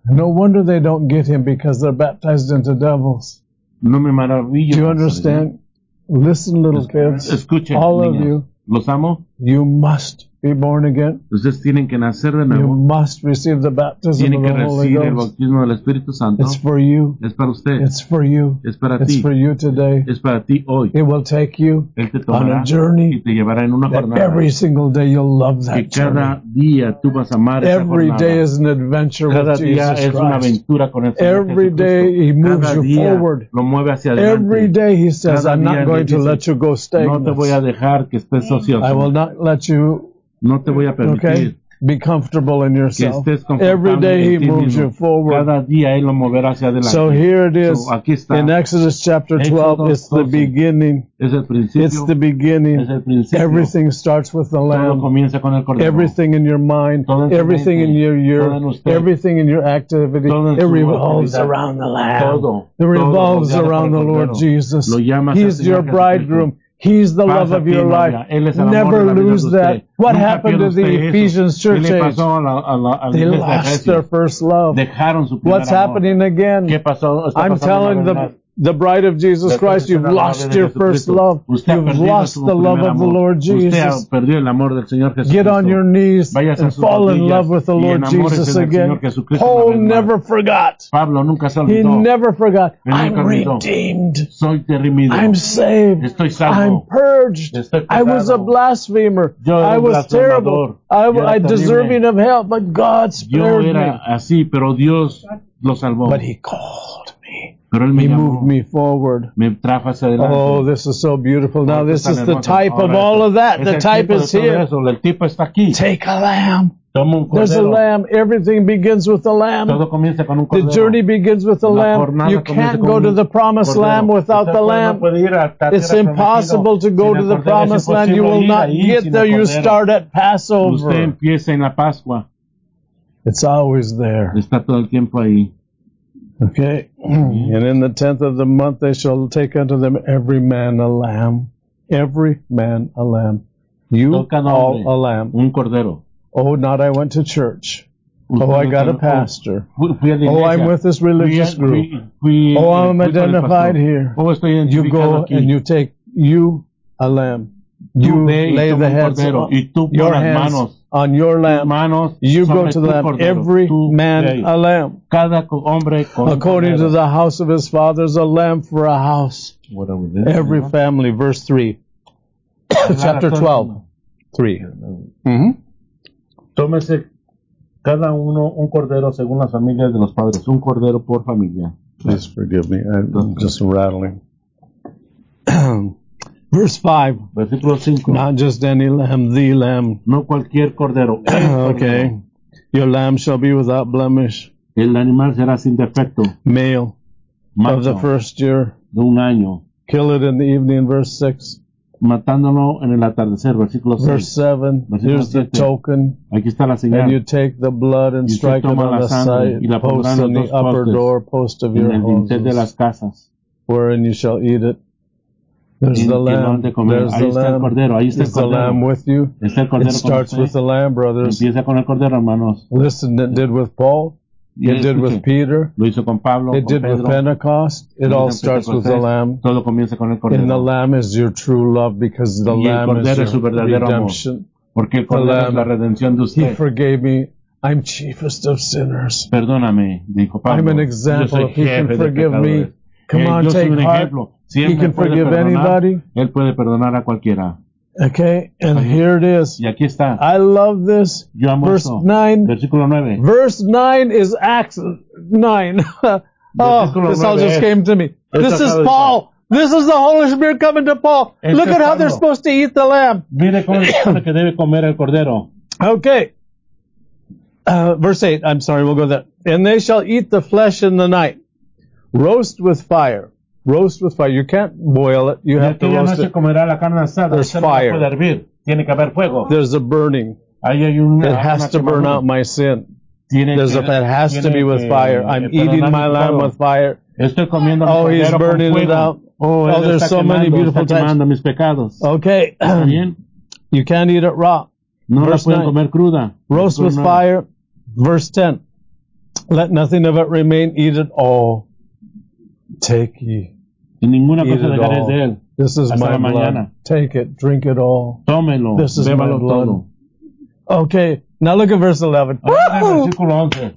No wonder they don't get him because they're baptized into devils. No me maravillo. Do you understand? Listen, little kids, Escuchen, all of niñas. you, Los amo. you must be born again. Ustedes tienen que nacer de You nuevo. must receive the baptism Tienen of que the Holy recibir el Ghost. bautismo del Espíritu Santo. It's for you. Es para usted. It's for you. Es para It's ti. for you today. Es para ti hoy. It will take you Él te on tomará a journey y te llevará en una that jornada every single day you'll love que that journey. cada día tú vas a amar esa Every jornada. day is an adventure Cada with día Jesus es una Christ. aventura con el Señor Every Jesucristo. day he moves Cada you día forward. lo mueve hacia adelante. Every day he says, Cada I'm día not le going to dice, let you go no te voy a stagnant. dejar que estés ocioso. I will not let you, No te voy a permitir okay, be comfortable in que yourself. estés Every confortable day he en ti moves mismo. you forward. Cada día Él lo moverá hacia adelante. So here it is. So, aquí está. In Exodus chapter twelve, Éxodo it's the doce. beginning. Es el principio. It's the beginning. Es el principio. Everything starts with the Todo Lamb. comienza con el Cordero. Everything in your mind, Todo en su everything mente, in your todo en year, usted, everything in your activity, todo en it su revolves actividad. around the Lamb. Todo, It todo revolves rodeado por around el the Lord Cordero. Jesus. Lo llama hacia el He's Señor your Jesucristo. bridegroom. He's the love Pasa of a ti, your novia. life. Él es el amor Never de la vida de lose usted. that. What Nunca happened pierda to the usted eso. Ephesians ¿Qué church le age? pasó a la, a la, a la They iglesia de lost Efesios? their first love. Dejaron su primer What's amor. happening again? ¿Qué pasó? Está I'm pasando telling una the, vez más. the bride of Jesus Le Christ, estoy you've diciendo a la lost novia de your first Jesucristo. love. Usted ha You've perdido lost su the love primer of the amor. Lord Usted ha Jesus. perdido el amor del Señor Jesucristo. Get on your knees Váyase a and sus fall in rodillas love with the y Lord enamórese Jesus del Señor again. Jesucristo Paul una vez más. never forgot. Pablo nunca se He olvidó. never forgot. Él nunca I'm olvidó. redeemed. Soy redimido. I'm saved. Estoy salvo. I'm purged. Estoy I was a perdonado. blasphemer. Yo era I un was terrible. blasfemador. I, Yo era I terrible. deserving of hell, but God Yo spared era me. así, pero Dios lo salvó. But He called me. Pero Él me He llamó. moved me forward. Me trajo hacia adelante. Oh, this is so beautiful. Now, Oh, this esto is tan the hermoso. type of Ahora all esto. of that. Es The el type tipo de is todo here. eso. El tipo está aquí. Take a lamb. Toma un There's a cordero. lamb. Everything begins with the lamb. Todo comienza con un The cordero. journey begins with the La lamb. jornada You comienza can't con go un to the promised cordero. lamb without Usted the puede- lamb. no puede ir a la It's tierra impossible to prometida go sin to el the cordero. promised Es land. You imposible will ir not ahí get sin there. el You cordero. start at Usted Passover. empieza en la Pascua. It's always there. Está todo el tiempo ahí. Okay. And in the tenth of the month they shall take unto them every man a lamb. Every man a lamb. You Toca all nombre, a lamb. un cordero. Oh, not I went to church. Usted Oh, I no got a conoce- pastor. Fui, fui a la Oh, iglesia. I'm with this Fui a- religious group. fui- fui- Oh, I'm fui con el identified pastor. here. Oh, estoy You identificado go aquí. and you take you a lamb. Tú You ve y lay toma the un heads cordero, on y tú pon your las hands manos, on your tus lamb. manos You go sobre to tu the lamb. cordero. Every Tú man ve ahí. a lamb. Cada co- hombre con un According to cordero. the house of his fathers, a lamb for a house. What are we doing? Every family, verse three. Chapter twelve, three. Mm-hmm. Tómese cada uno un cordero según las familias de los padres. Un cordero por familia. Please forgive me. I'm just rattling. Verse five. Versículo cinco. Not just any lamb, the lamb. No cualquier cordero. El cordero. Okay. Your lamb shall be without blemish, El animal será sin defecto. male of the Macho first year. de un año. Kill it in the evening, verse six. Matándolo en el atardecer. Versículo Verse seis. seven. Versículo Here's the siete. token. Aquí está la And you señal. take the blood and Y usted strike it toma on la the sangre side y la pondrá post en and los the dos upper postes, door post of En your el dintel de houses, las casas. wherein you shall eat it. There's En the que lo han lamb. de comer. There's Ahí the está el lamb. cordero. Ahí está el Is the lamb cordero. with you? Está el It cordero con starts with usted. the lamb, brothers. Empieza con el cordero, hermanos. Listen, it did with Paul. Y It did with escuche, Peter. lo hizo con Pablo, It con did with Pedro. Pentecost. It lo all hizo en starts with the Pentecostés. lamb. Todo comienza con el And the cordero. lamb is your true love because the Y el lamb is cordero es su your verdadero amor. redemption. Porque el The cordero es lamb, la redención de He usted. forgave me. I'm chiefest of sinners. Perdóname, dijo Pablo. I'm an Yo example. soy If He jefe can de forgive me, pecadores. come Eh, on, yo soy take un heart. ejemplo. Si He él me can puede forgive perdonar, anybody. él puede perdonar a cualquiera. Okay, and Está bien. here it is. Y aquí está. I love this. Yo amo Verse esto. nine. Versículo nueve. Verse nine is Acts nine. Oh, Versículo this all nueve just es- came to me. Esto This is acaba de- Paul. This is the Holy Spirit coming to Paul. Este Look es at how they're Pablo. supposed to eat the lamb. Mire cómo se supone que debe comer el cordero. Okay. Uh, verse eight. I'm sorry, we'll go there. And they shall eat the flesh in the night. Roast with fire. Roast with fire. You can't boil it. You Y have to aquella roast noche it. comerá la carne asada. There's Usted no la fire. puede hervir. Tiene que haber fuego. There's a burning. Ahí hay una, It una has to burn quemadura. out my sin. Tiene There's que, a, it has to tiene be with que fire. I'm eating perdonar my mi lamb pecado. with fire. Estoy comiendo mi Oh, he's cordero con burning it fuego. out. Oh, Oh, él there's está so many quemando, beautiful está types. quemando mis pecados. Okay. ¿Está bien? You can't eat it raw. No la Verse pueden nine. comer cruda. Roast with Versículo nueve. fire. Verse ten. Let nothing of it remain. Eat it all. Take ye. Y ninguna Eat cosa it dejaréis all. de él. This is Hasta my la blood. mañana. Take it. Drink it all. Tómelo, This is my bébalo blood. todo. Okay, now look at verse eleven. Ahora en el Woo! versículo once.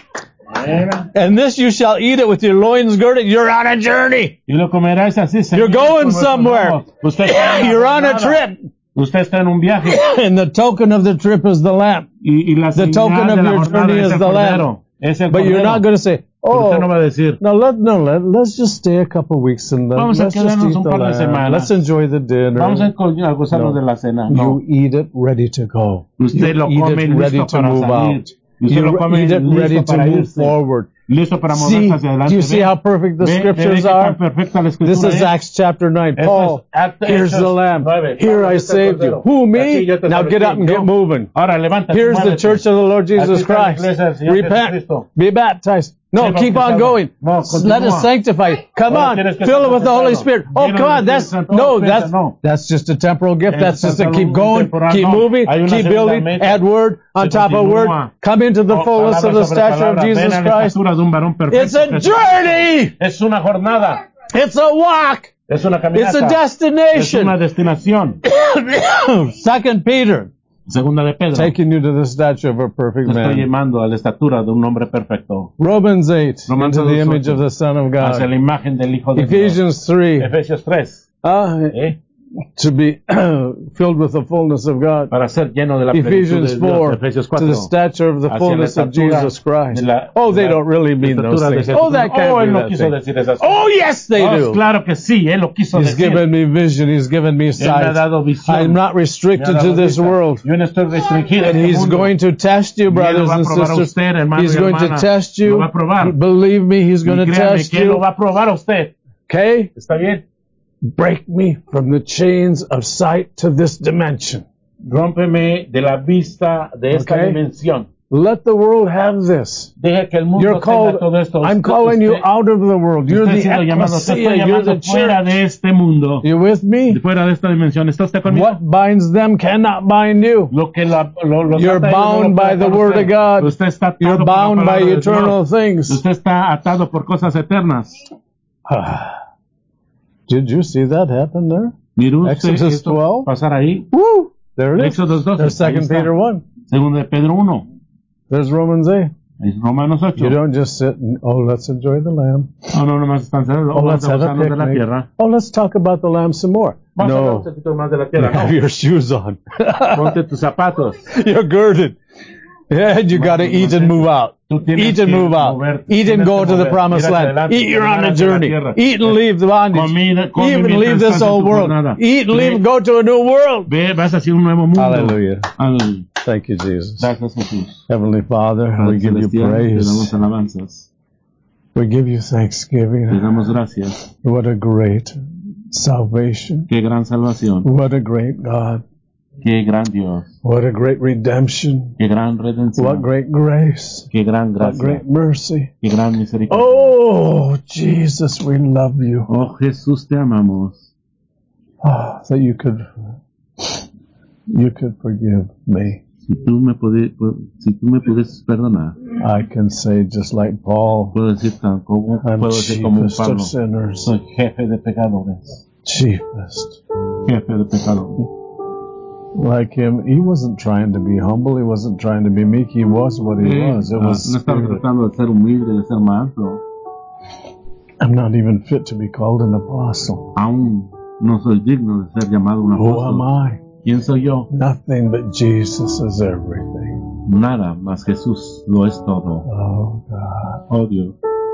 And this you shall eat it with your loins girded. You're on a journey. Y lo comerás así. You're ceñidos going con vuestros somewhere. lomos. Usted está en una You're on a jornada. trip. Usted está en un viaje. And the token of the trip is the lamp. Y, y la The señal token de of la your jornada journey es is el the lamb. cordero. Es el But you're cordero. not going to say, Pero usted oh, no va a decir, no, let, no, let, let's just stay a couple weeks and then Vamos a let's just quedarnos eat un the par de lamb. semanas. Let's enjoy the dinner. vamos a co- a gozarnos No. de la cena. No. You eat it ready to go. Usted You lo eat come it listo ready to para move salir. out. Usted You lo come eat it listo ready to para move irse. forward. Listo para moverse See, hacia adelante. do you see Ve- how perfect the ve- ve scriptures qué are? tan perfecta la escritura This is es. Acts chapter nine. Eso Paul, es Actos here's the lamb. nueve. Here I Aquí está el saved you. cordero. Who, Aquí me? yo te Now get up and salvé. get moving. Ahora levántate. Here's the muévete. church of the Lord Jesus Aquí está la Christ. iglesia del Señor Repent. Jesucristo. Be baptized. No, Sé keep on bautizado. going. No, Let continúa. us sanctify. Come Ahora on. tienes que Fill ser it with the Holy santificado. Spirit. Oh, Lleno come del on. That's, Espíritu Santo. no, Piensa, that's, no. that's just a temporal gift. Es That's just to solo keep un going, temporal, keep no. moving, Hay una keep segunda building, meta. add word on Se top of word. continúa. Come into the Oh, fullness of palabra the sobre stature of palabra. Jesus Ven a la Christ. estatura de un varón perfecto, It's a Jesucristo. journey. Es una jornada. It's a walk. Es una It's a caminata. Es una destination. destinación. Second Peter, Segunda de Pedro. taking you to the stature of a perfect Te estoy man. llamando a la estatura de un hombre perfecto. Romans eight, Romanos into the dos, image ocho. of the Son of Hacia la God. imagen del Hijo de Ephesians three, Dios. Efesios tres. uh, ¿eh? to be filled with the fullness of God. Para ser lleno de la plenitud Ephesians de Dios. four, Efesios to cuatro. the stature of the Hacia fullness la of estatura Jesus Christ. de la- Oh, de they la don't really mean those estatura de things. Oh, that Jesucristo. can't Oh, él be no that quiso thing. decir esas Oh, cosas. yes, they Oh, do. claro que sí, él lo quiso He's decir. given me vision. He's given me Él me ha sight. dado visión. I'm not Me ha restricted dado to this vista. world. Yo no estoy restringido a And este he's mundo. going to test you, Y él brothers lo va a and probar a sisters. usted, hermano He's y going to hermana. test Lo you. va a probar. Believe me, he's Y going to créame test que él lo va you. a probar a usted. Okay? ¿Está bien? Break me from the chains of sight to this dimension. Rómpeme de la vista de esta Okay. dimensión. Let the world have this. Deja que el mundo You're tenga called, todo esto. I'm Usted- calling you usted- out of the world. You're usted the ha sido llamado, te ecclesia. estoy You're llamando the fuera church. de este mundo. You with me? Fuera de esta dimensión. ¿Está usted conmigo? What binds them cannot bind you. Lo que la, lo, lo You're trata a ellos no lo bound puede by the atar word usted. of God. Usted está atado You're por la bound by palabra de eternal Dios. things. Usted está atado por cosas eternas. Did you see that happen there? Miró usted Exodus esto twelve. pasar ahí. Woo! There it is. Éxodo doce. There's Ahí Second está. Peter one. Segundo de Pedro uno. There's Romans eight. Es Romanos ocho. You don't just sit and, oh, let's enjoy the lamb. No, no, nomás están cerrados. Oh, Vamos let's a have a gozarnos de la picnic. tierra. Oh, let's talk about the lamb some more. Vamos a hablar un No. poquito más de la You tierra. have No. your shoes on. Ponte tus zapatos. You're girded. Yeah, and you got to eat and move out. Tú tienes Eat and que move out. moverte. Eat and Tienes go que to the mover. promised Ir hacia land. adelante. Eat, you're on Caminar a hacia la journey. tierra. Eat and leave the bondage. Comida- come Even mientras leave this estás en old tu world. jornada. Eat and Ve- leave, go to a new world. Ve, vas hacia un nuevo mundo. Hallelujah. Aleluya. Thank you, Jesus. Gracias, Jesús. Heavenly Father, we Padre give you celestial, te damos praise. alabanzas. We give you Te thanksgiving. damos gracias. What a great salvation. Qué gran salvación. What a great God. Qué gran Dios. What a great redemption. Qué gran redención. What great grace. Qué gran What gracia. great mercy. Qué gran misericordia. Oh, Jesus, we love you. Oh, Jesús, te amamos. Ah, that you could, you could forgive me. Si tú me puedes, si tú me puedes perdonar, I can say just like Paul, puedo decir tan como, I'm puedo decir como un chiefest of Pablo. sinners. Soy jefe de pecadores. Chiefest. Jefe de pecadores. Like him, he wasn't trying to be humble. He wasn't trying to be meek. He was what he Eh, was. It ah, was no estaba spirit. tratando de ser humilde, de ser manso. I'm not even fit to be called an apostle. Aún no soy digno de ser llamado un Who am apóstol. I? ¿Quién soy yo? Nothing but Jesus is everything. Nada más Jesús lo es todo. Oh God. Oh Dios,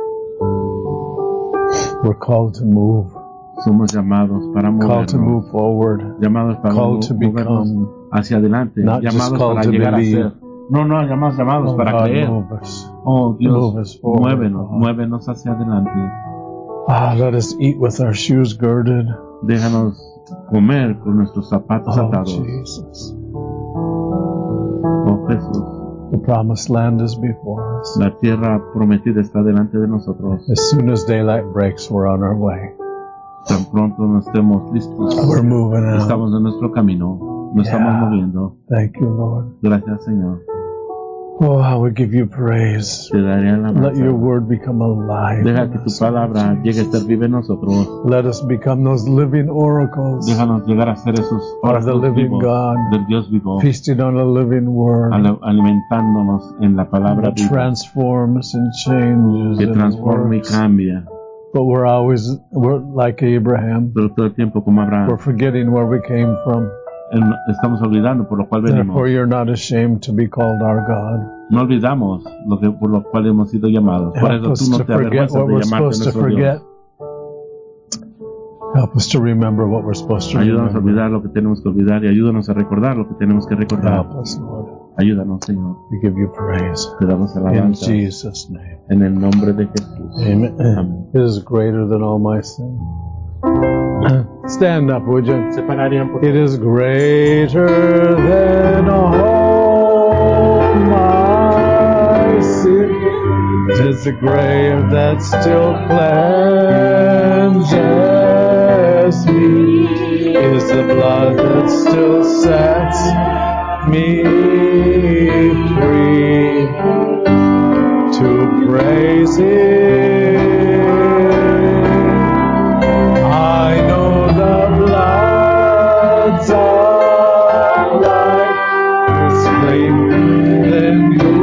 We're called to move. somos llamados para Called to movernos, move forward. llamados para Called to mo- movernos become. hacia adelante, Not just llamados called para to llegar a believe. ser. No, no, llamados, llamados Oh para God, creer. move us. Oh Dios, Move us forward, muévenos, God. muévenos hacia adelante. Ah, let us eat with our shoes girded. Déjanos comer con nuestros zapatos Oh atados. Jesus. Oh Jesús, The promised land is before us. la tierra prometida está delante de nosotros. As soon as daylight breaks, we're on our way. Tan pronto no estemos listos, We're moving out. estamos en nuestro camino, nos Yeah. estamos moviendo. Thank you, Lord. Gracias, Señor. Oh, I would give you praise. Te daré alabanza. Let your word become alive. Deja in que tu us. palabra llegue a ser viva en nosotros. Let us become those living oracles, Déjanos llegar a ser esos of the oráculos living vivos God, del Dios vivo, feasting on a living word ale- alimentándonos en la palabra that viva transforms and changes que and transforma y works. cambia. But we're always, we're like Abraham. Pero todo el tiempo como We're Abraham, forgetting where we came from. en- estamos olvidando por lo cual venimos. Therefore, you're not ashamed to be called our God. No olvidamos lo que, por lo cual hemos sido llamados. Por Help eso us tú no to te forget avergüenzas what de we're llamarte supposed to nuestro Dios. forget. Help us to remember what we're supposed to Ayúdanos a remember. olvidar lo que tenemos que olvidar y ayúdanos a recordar lo que tenemos que recordar. Help us, Lord. Ayúdanos, Señor. We give you praise. Te damos In alabanza Jesus' name. en el nombre de Jesús. Amen. Amén. It is greater than all my sin. Stand up, would you? Se pararían por It is greater than all my sin. It is the grave that still cleanses me. It is the blood that still sets me free to praise Him. I know the blood's of life is flame in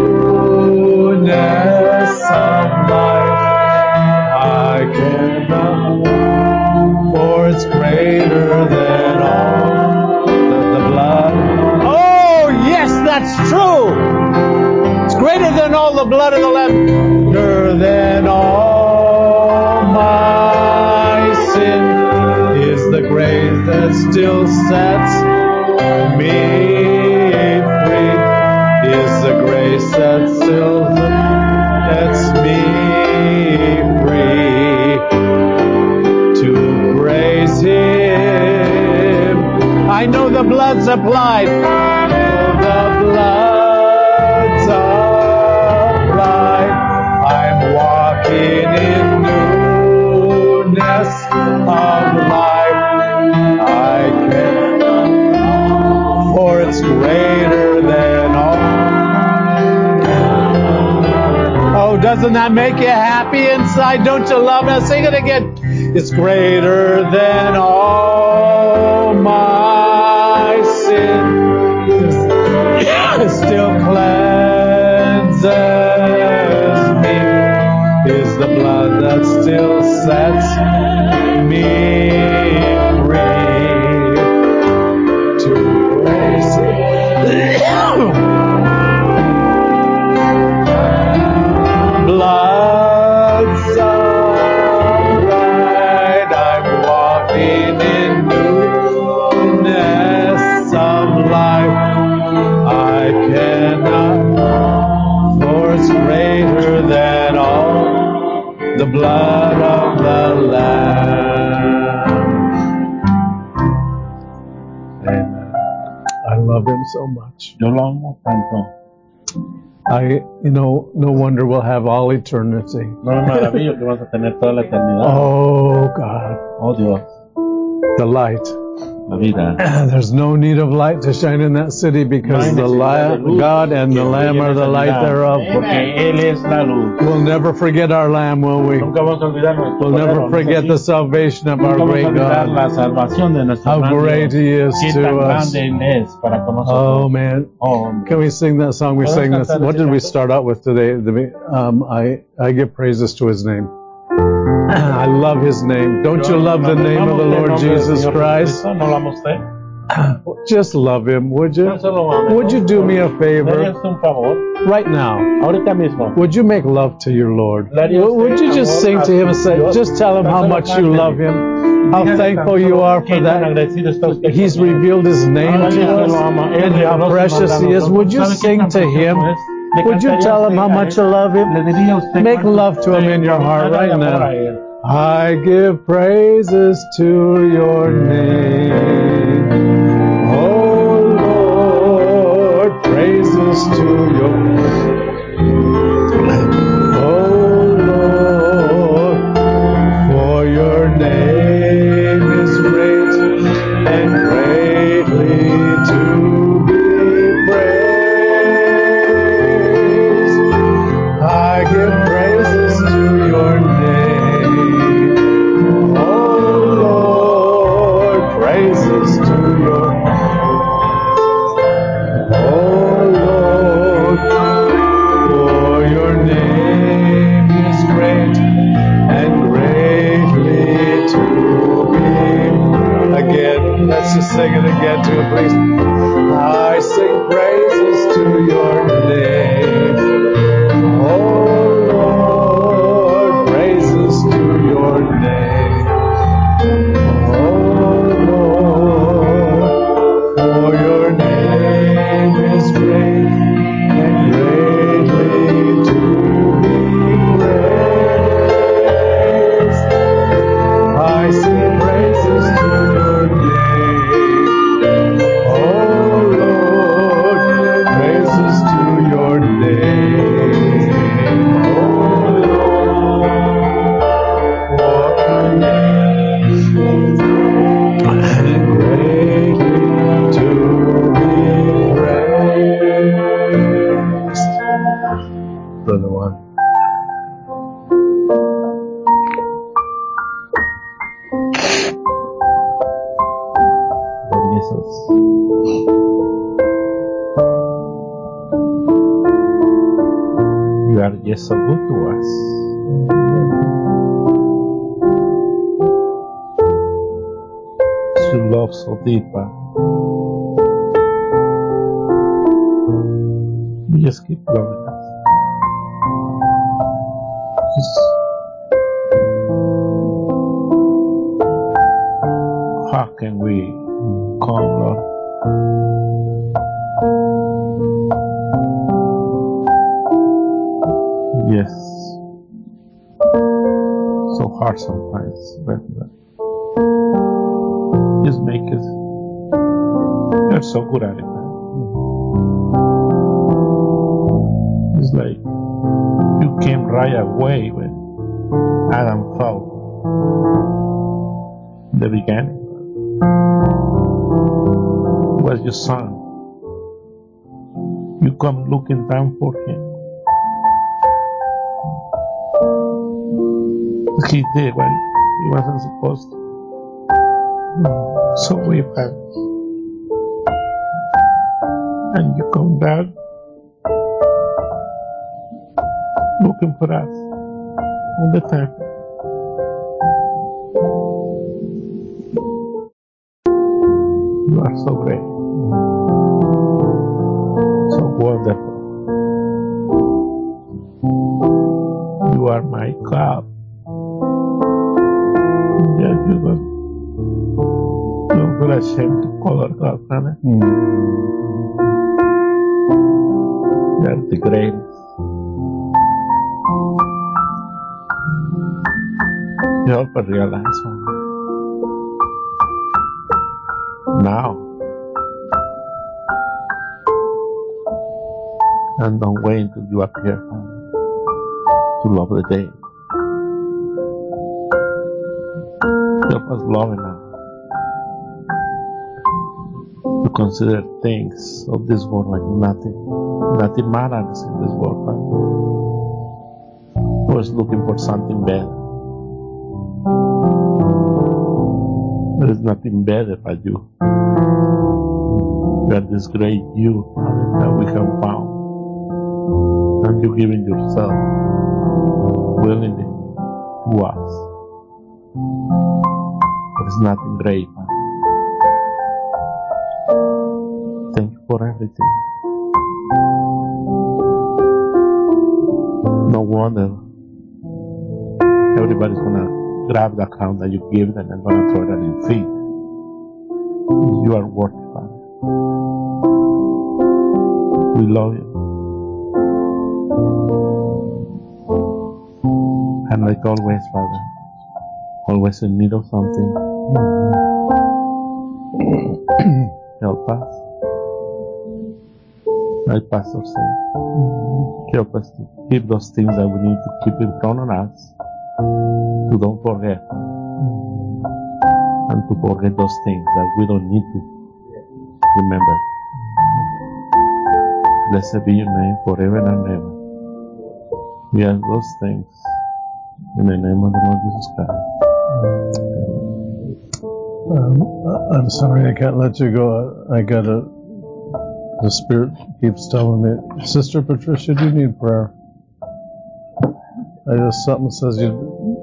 newness of life. I cannot, for it's greater than all the, the blood. Oh, yes, that's true. It's greater than all the blood of the Lamb. Greater than all my sin is the grace that still sets me free. Is the grace that still sets me free to praise Him. I know the blood's applied. Oh, the blood's applied. I'm walking in newness of life. I cannot, for it's greater than all. Oh, doesn't that make you happy inside? Don't you love it? Sing it again. It's greater than all my sin. It still cleanses me. Is the blood that still sets me free to praise Him. Blood's alright, I'm walking in newness of life. I cannot, for it's greater than all the blood of the Lamb. Amen. I love Him so much. Yo lo amo tanto. I, you know, no wonder we'll have all eternity. No me maravillo que vas a tener toda la eternidad. Oh God, Oh Dios, the light. la vida. There's no need of light to shine in that city because the light, God and the Lamb are the light thereof. Porque Él es la luz. We'll never forget our Lamb, will we? Nunca vamos a olvidar nuestro We'll never Cordero, forget ¿no the es así? salvation of Nunca our vamos a great olvidar God. la salvación de nuestro How gran great Dios. He is Qué to tan us. grande Él es para con Oh nosotros. man, Oh, hombre. can we sing that song? We sang this. What did we start out with today? The- Um, I I give praises to His name. I love His name. Don't you love the name of the Lord Jesus Christ? ¿No lo ama usted? Just love Him, would you? No solo lo ame, Would you do me a favor Déles un favor. right now? Ahorita mismo. Would you make love to your Lord? Le haría Would would usted you just amor sing a to Him and su say, Dios. just tell Him Tan how solo much you cántele. love Him, how Dígale thankful tan you solo are qué for tan that. agradecido está usted He's con Él. revealed His name Ahora to que lo us ama, Él and how reveló su precious nombre a He is. Would you nosotros. ¿Sabe qué sing tan to precioso Him? es? Le Would you cantaría tell Him usted how a much Él. you love Le Him? diría usted Make cuánto love to Him usted in your heart hágale right amor a now. Él. I give praises to your name. Oh Lord, praises to your Oh Lord, for your name is great and greatly to be praised. Brother Juan. Lord Jesus. You are just so good to us. Your love so deep. You just keep loving us. Just how can we come, Lord? Yes. So hard sometimes, but just make it. You're so good at it. It's like you came right away when Adam fell in the beginning. It was your son. You come looking down for him. He did what he wasn't supposed to. So we have. And you come down looking for us all the time. You are so great. So wonderful. You are my God. Yes, you are. Don't feel ashamed to call our God, Father. Mm. You are the greatest. Help us realize, Father. Now. And don't wait until you appear, Father, to love the day. Help us love enough to consider things of this world like nothing. Nothing matters in this world, Father. We're looking for something better. There is nothing better but you. You are this great you, Father, that we have found. And you giving yourself willingly to us. There is nothing great, Father. Thank you for everything. No wonder everybody's gonna grab the account that you give them and gonna throw it at your feet. You are worthy, Father. We love you. And like always, Father, always in need of something. Help us. Like Pastor said, help us to keep those things that we need to keep in front of us, to don't forget, and to forget those things that we don't need to remember. Blessed be your name forever and ever. We ask those things in the name of the Lord Jesus Christ. Um, I'm sorry, I can't let you go. I gotta. The Spirit keeps telling me, Sister Patricia, do you need prayer? I just something says you.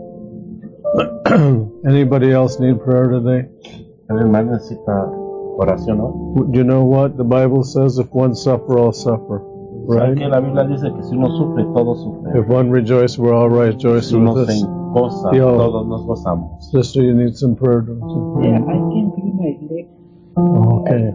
Anybody else need prayer today? El hermano necesita oración, ¿no? You know what the Bible says? If one suffer, all suffer. Right? Que la Biblia dice que si uno sufre, todos sufren. If one rejoice, we're all rejoice Si uno with se us. goza, Yo, todos nos gozamos. Sister, you need some prayer, don't you? Yeah, I can feel my leg. Okay.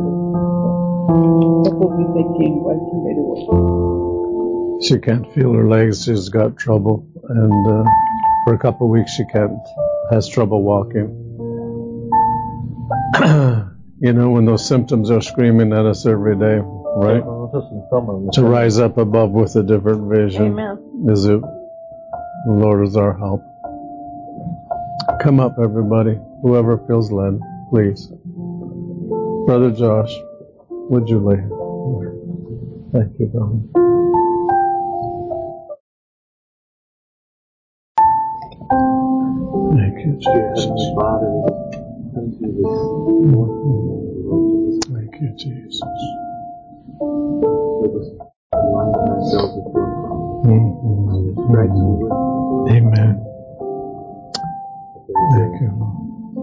Couple weeks I came watching very well. She can't feel her legs. She's got trouble, and uh, for a couple of weeks she can't. Has trouble walking. You know, when those symptoms are screaming at us every day, right? To rise up above with a different vision. Amen. Is it? The Lord is our help. Come up, everybody. Whoever feels led, please. Brother Josh, would you lay? Thank you, brother. Thank you, Jesus. Heavenly Father, we just come to you this morning. Thank you, Jesus. We just align ourselves with your Father. Mm-hmm. By your stripes we were healed. Amen. There is Thank a you, Lord.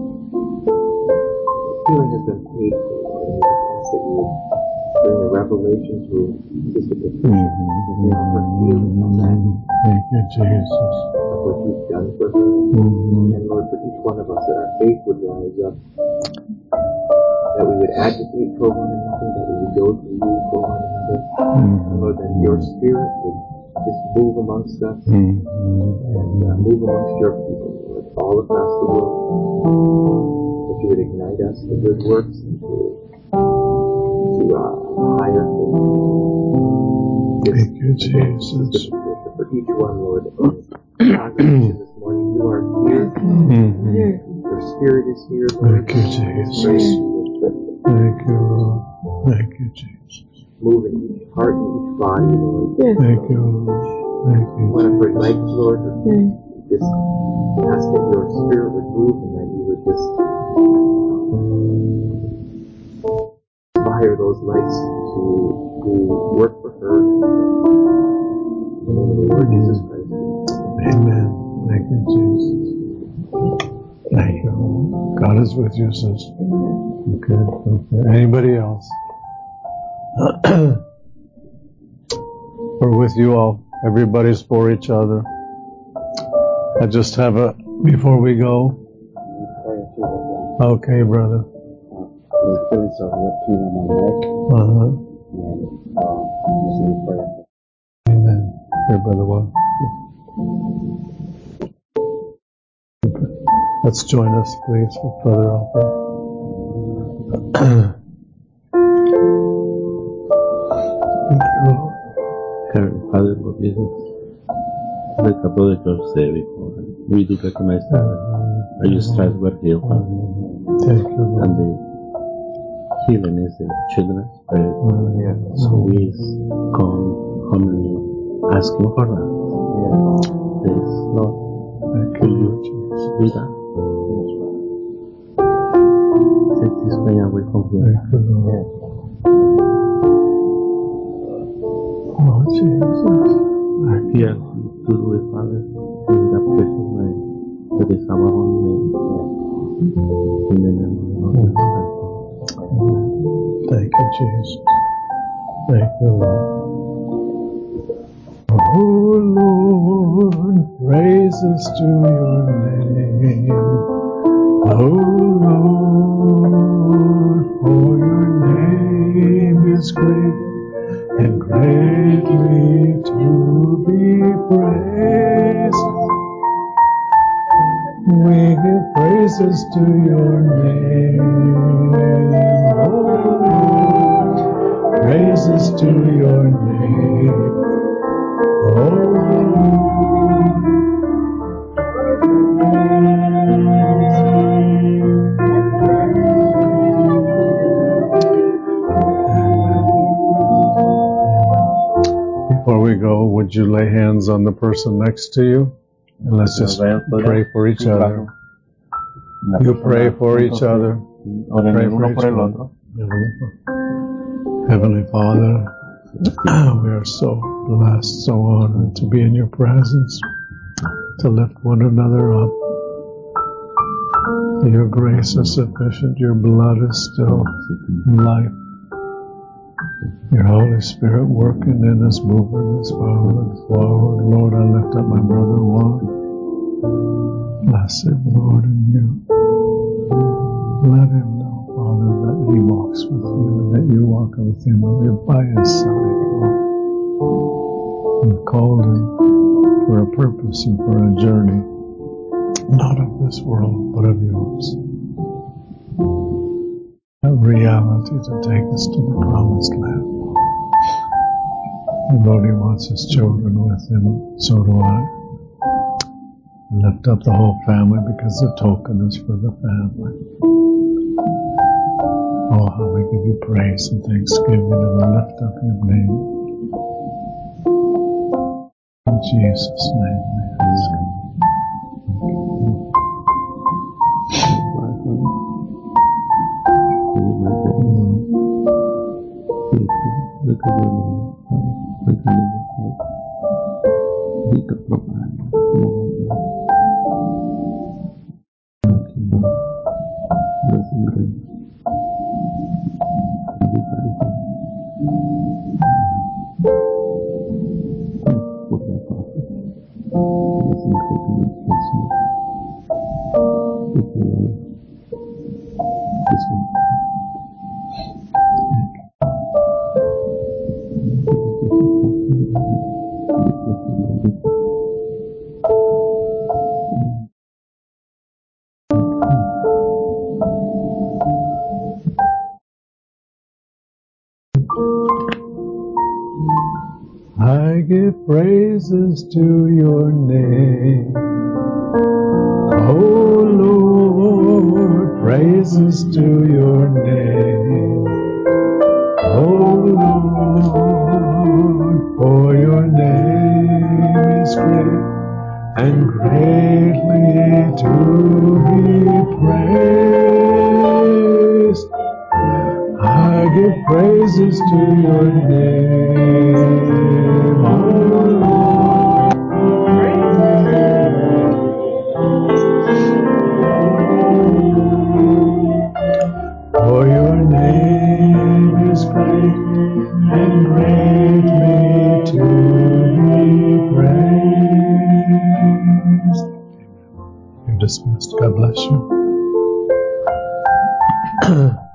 healing has been paid for, Lord, and we just ask that you would bring a revelation to Sister Patricia, that they offer healing from that, Thank you, Jesus. of what you've done for her. Mm-hmm. And Lord, for each one of us, that our faith would rise up, that we would advocate for one another, that we would go to you for one another. Mm-hmm. And Lord, that your Spirit would just move amongst us Mm-hmm. and uh, move amongst your people, Lord, all across the world. That you would ignite us to good works and to, to uh, higher faith. Thank you, Jesus. For each one, Lord, in the congregation this morning, you are here. Mm-hmm. Your Spirit is here, Lord. Thank you, Jesus. Praise you and lift it. Thank you, Lord. Thank you, Jesus. Move in each heart and each body, Lord. Thank you, Lord. Thank you, One of her Jesus. lights, Lord, just ask that your Spirit would move and that you would just fire those lights to, to work for her. In the name of the Lord Jesus Christ. Amen. Thank you, Jesus. Thank you, Lord. God is with you, sister. Okay. Okay. Anybody else? We're with you all. Everybody's for each other. I just have a, before we go. Okay, brother. There's feelings of red pain on my neck, Uh-huh. and uh, I just need prayer. Amen. Here, brother, well. Let's join us, please, for further offering. Thank you, Lord. Heavenly Father, Lord Jesus, the couple of your saving, we do recognize that by your stripes we're healed, Father. Thank you, Lord. And the healing is the children's prayer. So we come humbly asking for that. Please, Lord, will you do that? Take this pain away from here. Thank you, Lord. Oh, Jesus. Here to do it, Father, in the precious name that is our own name. In the name of the Lord Jesus Christ. Thank you, Jesus. Thank you, Lord. Oh, Lord, praises to your name. Oh, Lord, for your name is great and greatly to be praised. We give praises to your name. Oh, Lord, praises to your name. Oh, before we go, would you lay hands on the person next to you? And let's just pray for each other. You pray for each other. Pray for each other. Heavenly Father, we are so blessed, so honored to be in your presence, to lift one another up. Your grace is sufficient. Your blood is still life. Your Holy Spirit working in us, moving us forward, forward. Lord, I lift up my brother Juan. Blessed Lord in you. Let him know, Father, that he walks with you and that you walk with him and you're by his side, Lord. You've called him for a purpose and for a journey, not of this world, but of yours. A reality to take us to the promised land. And Lord, he wants his children with him, so do I. And lift up the whole family because the token is for the family. Oh, how we give you praise and thanksgiving and lift up your name. In Jesus' name, we ask. Di keperluan I give praises to your name, oh Lord, praises to your name, oh Lord, for your name is great and greatly to be praised. I give praises to your name, oh Lord. For your name is great and greatly to be praised. You're dismissed. God bless you.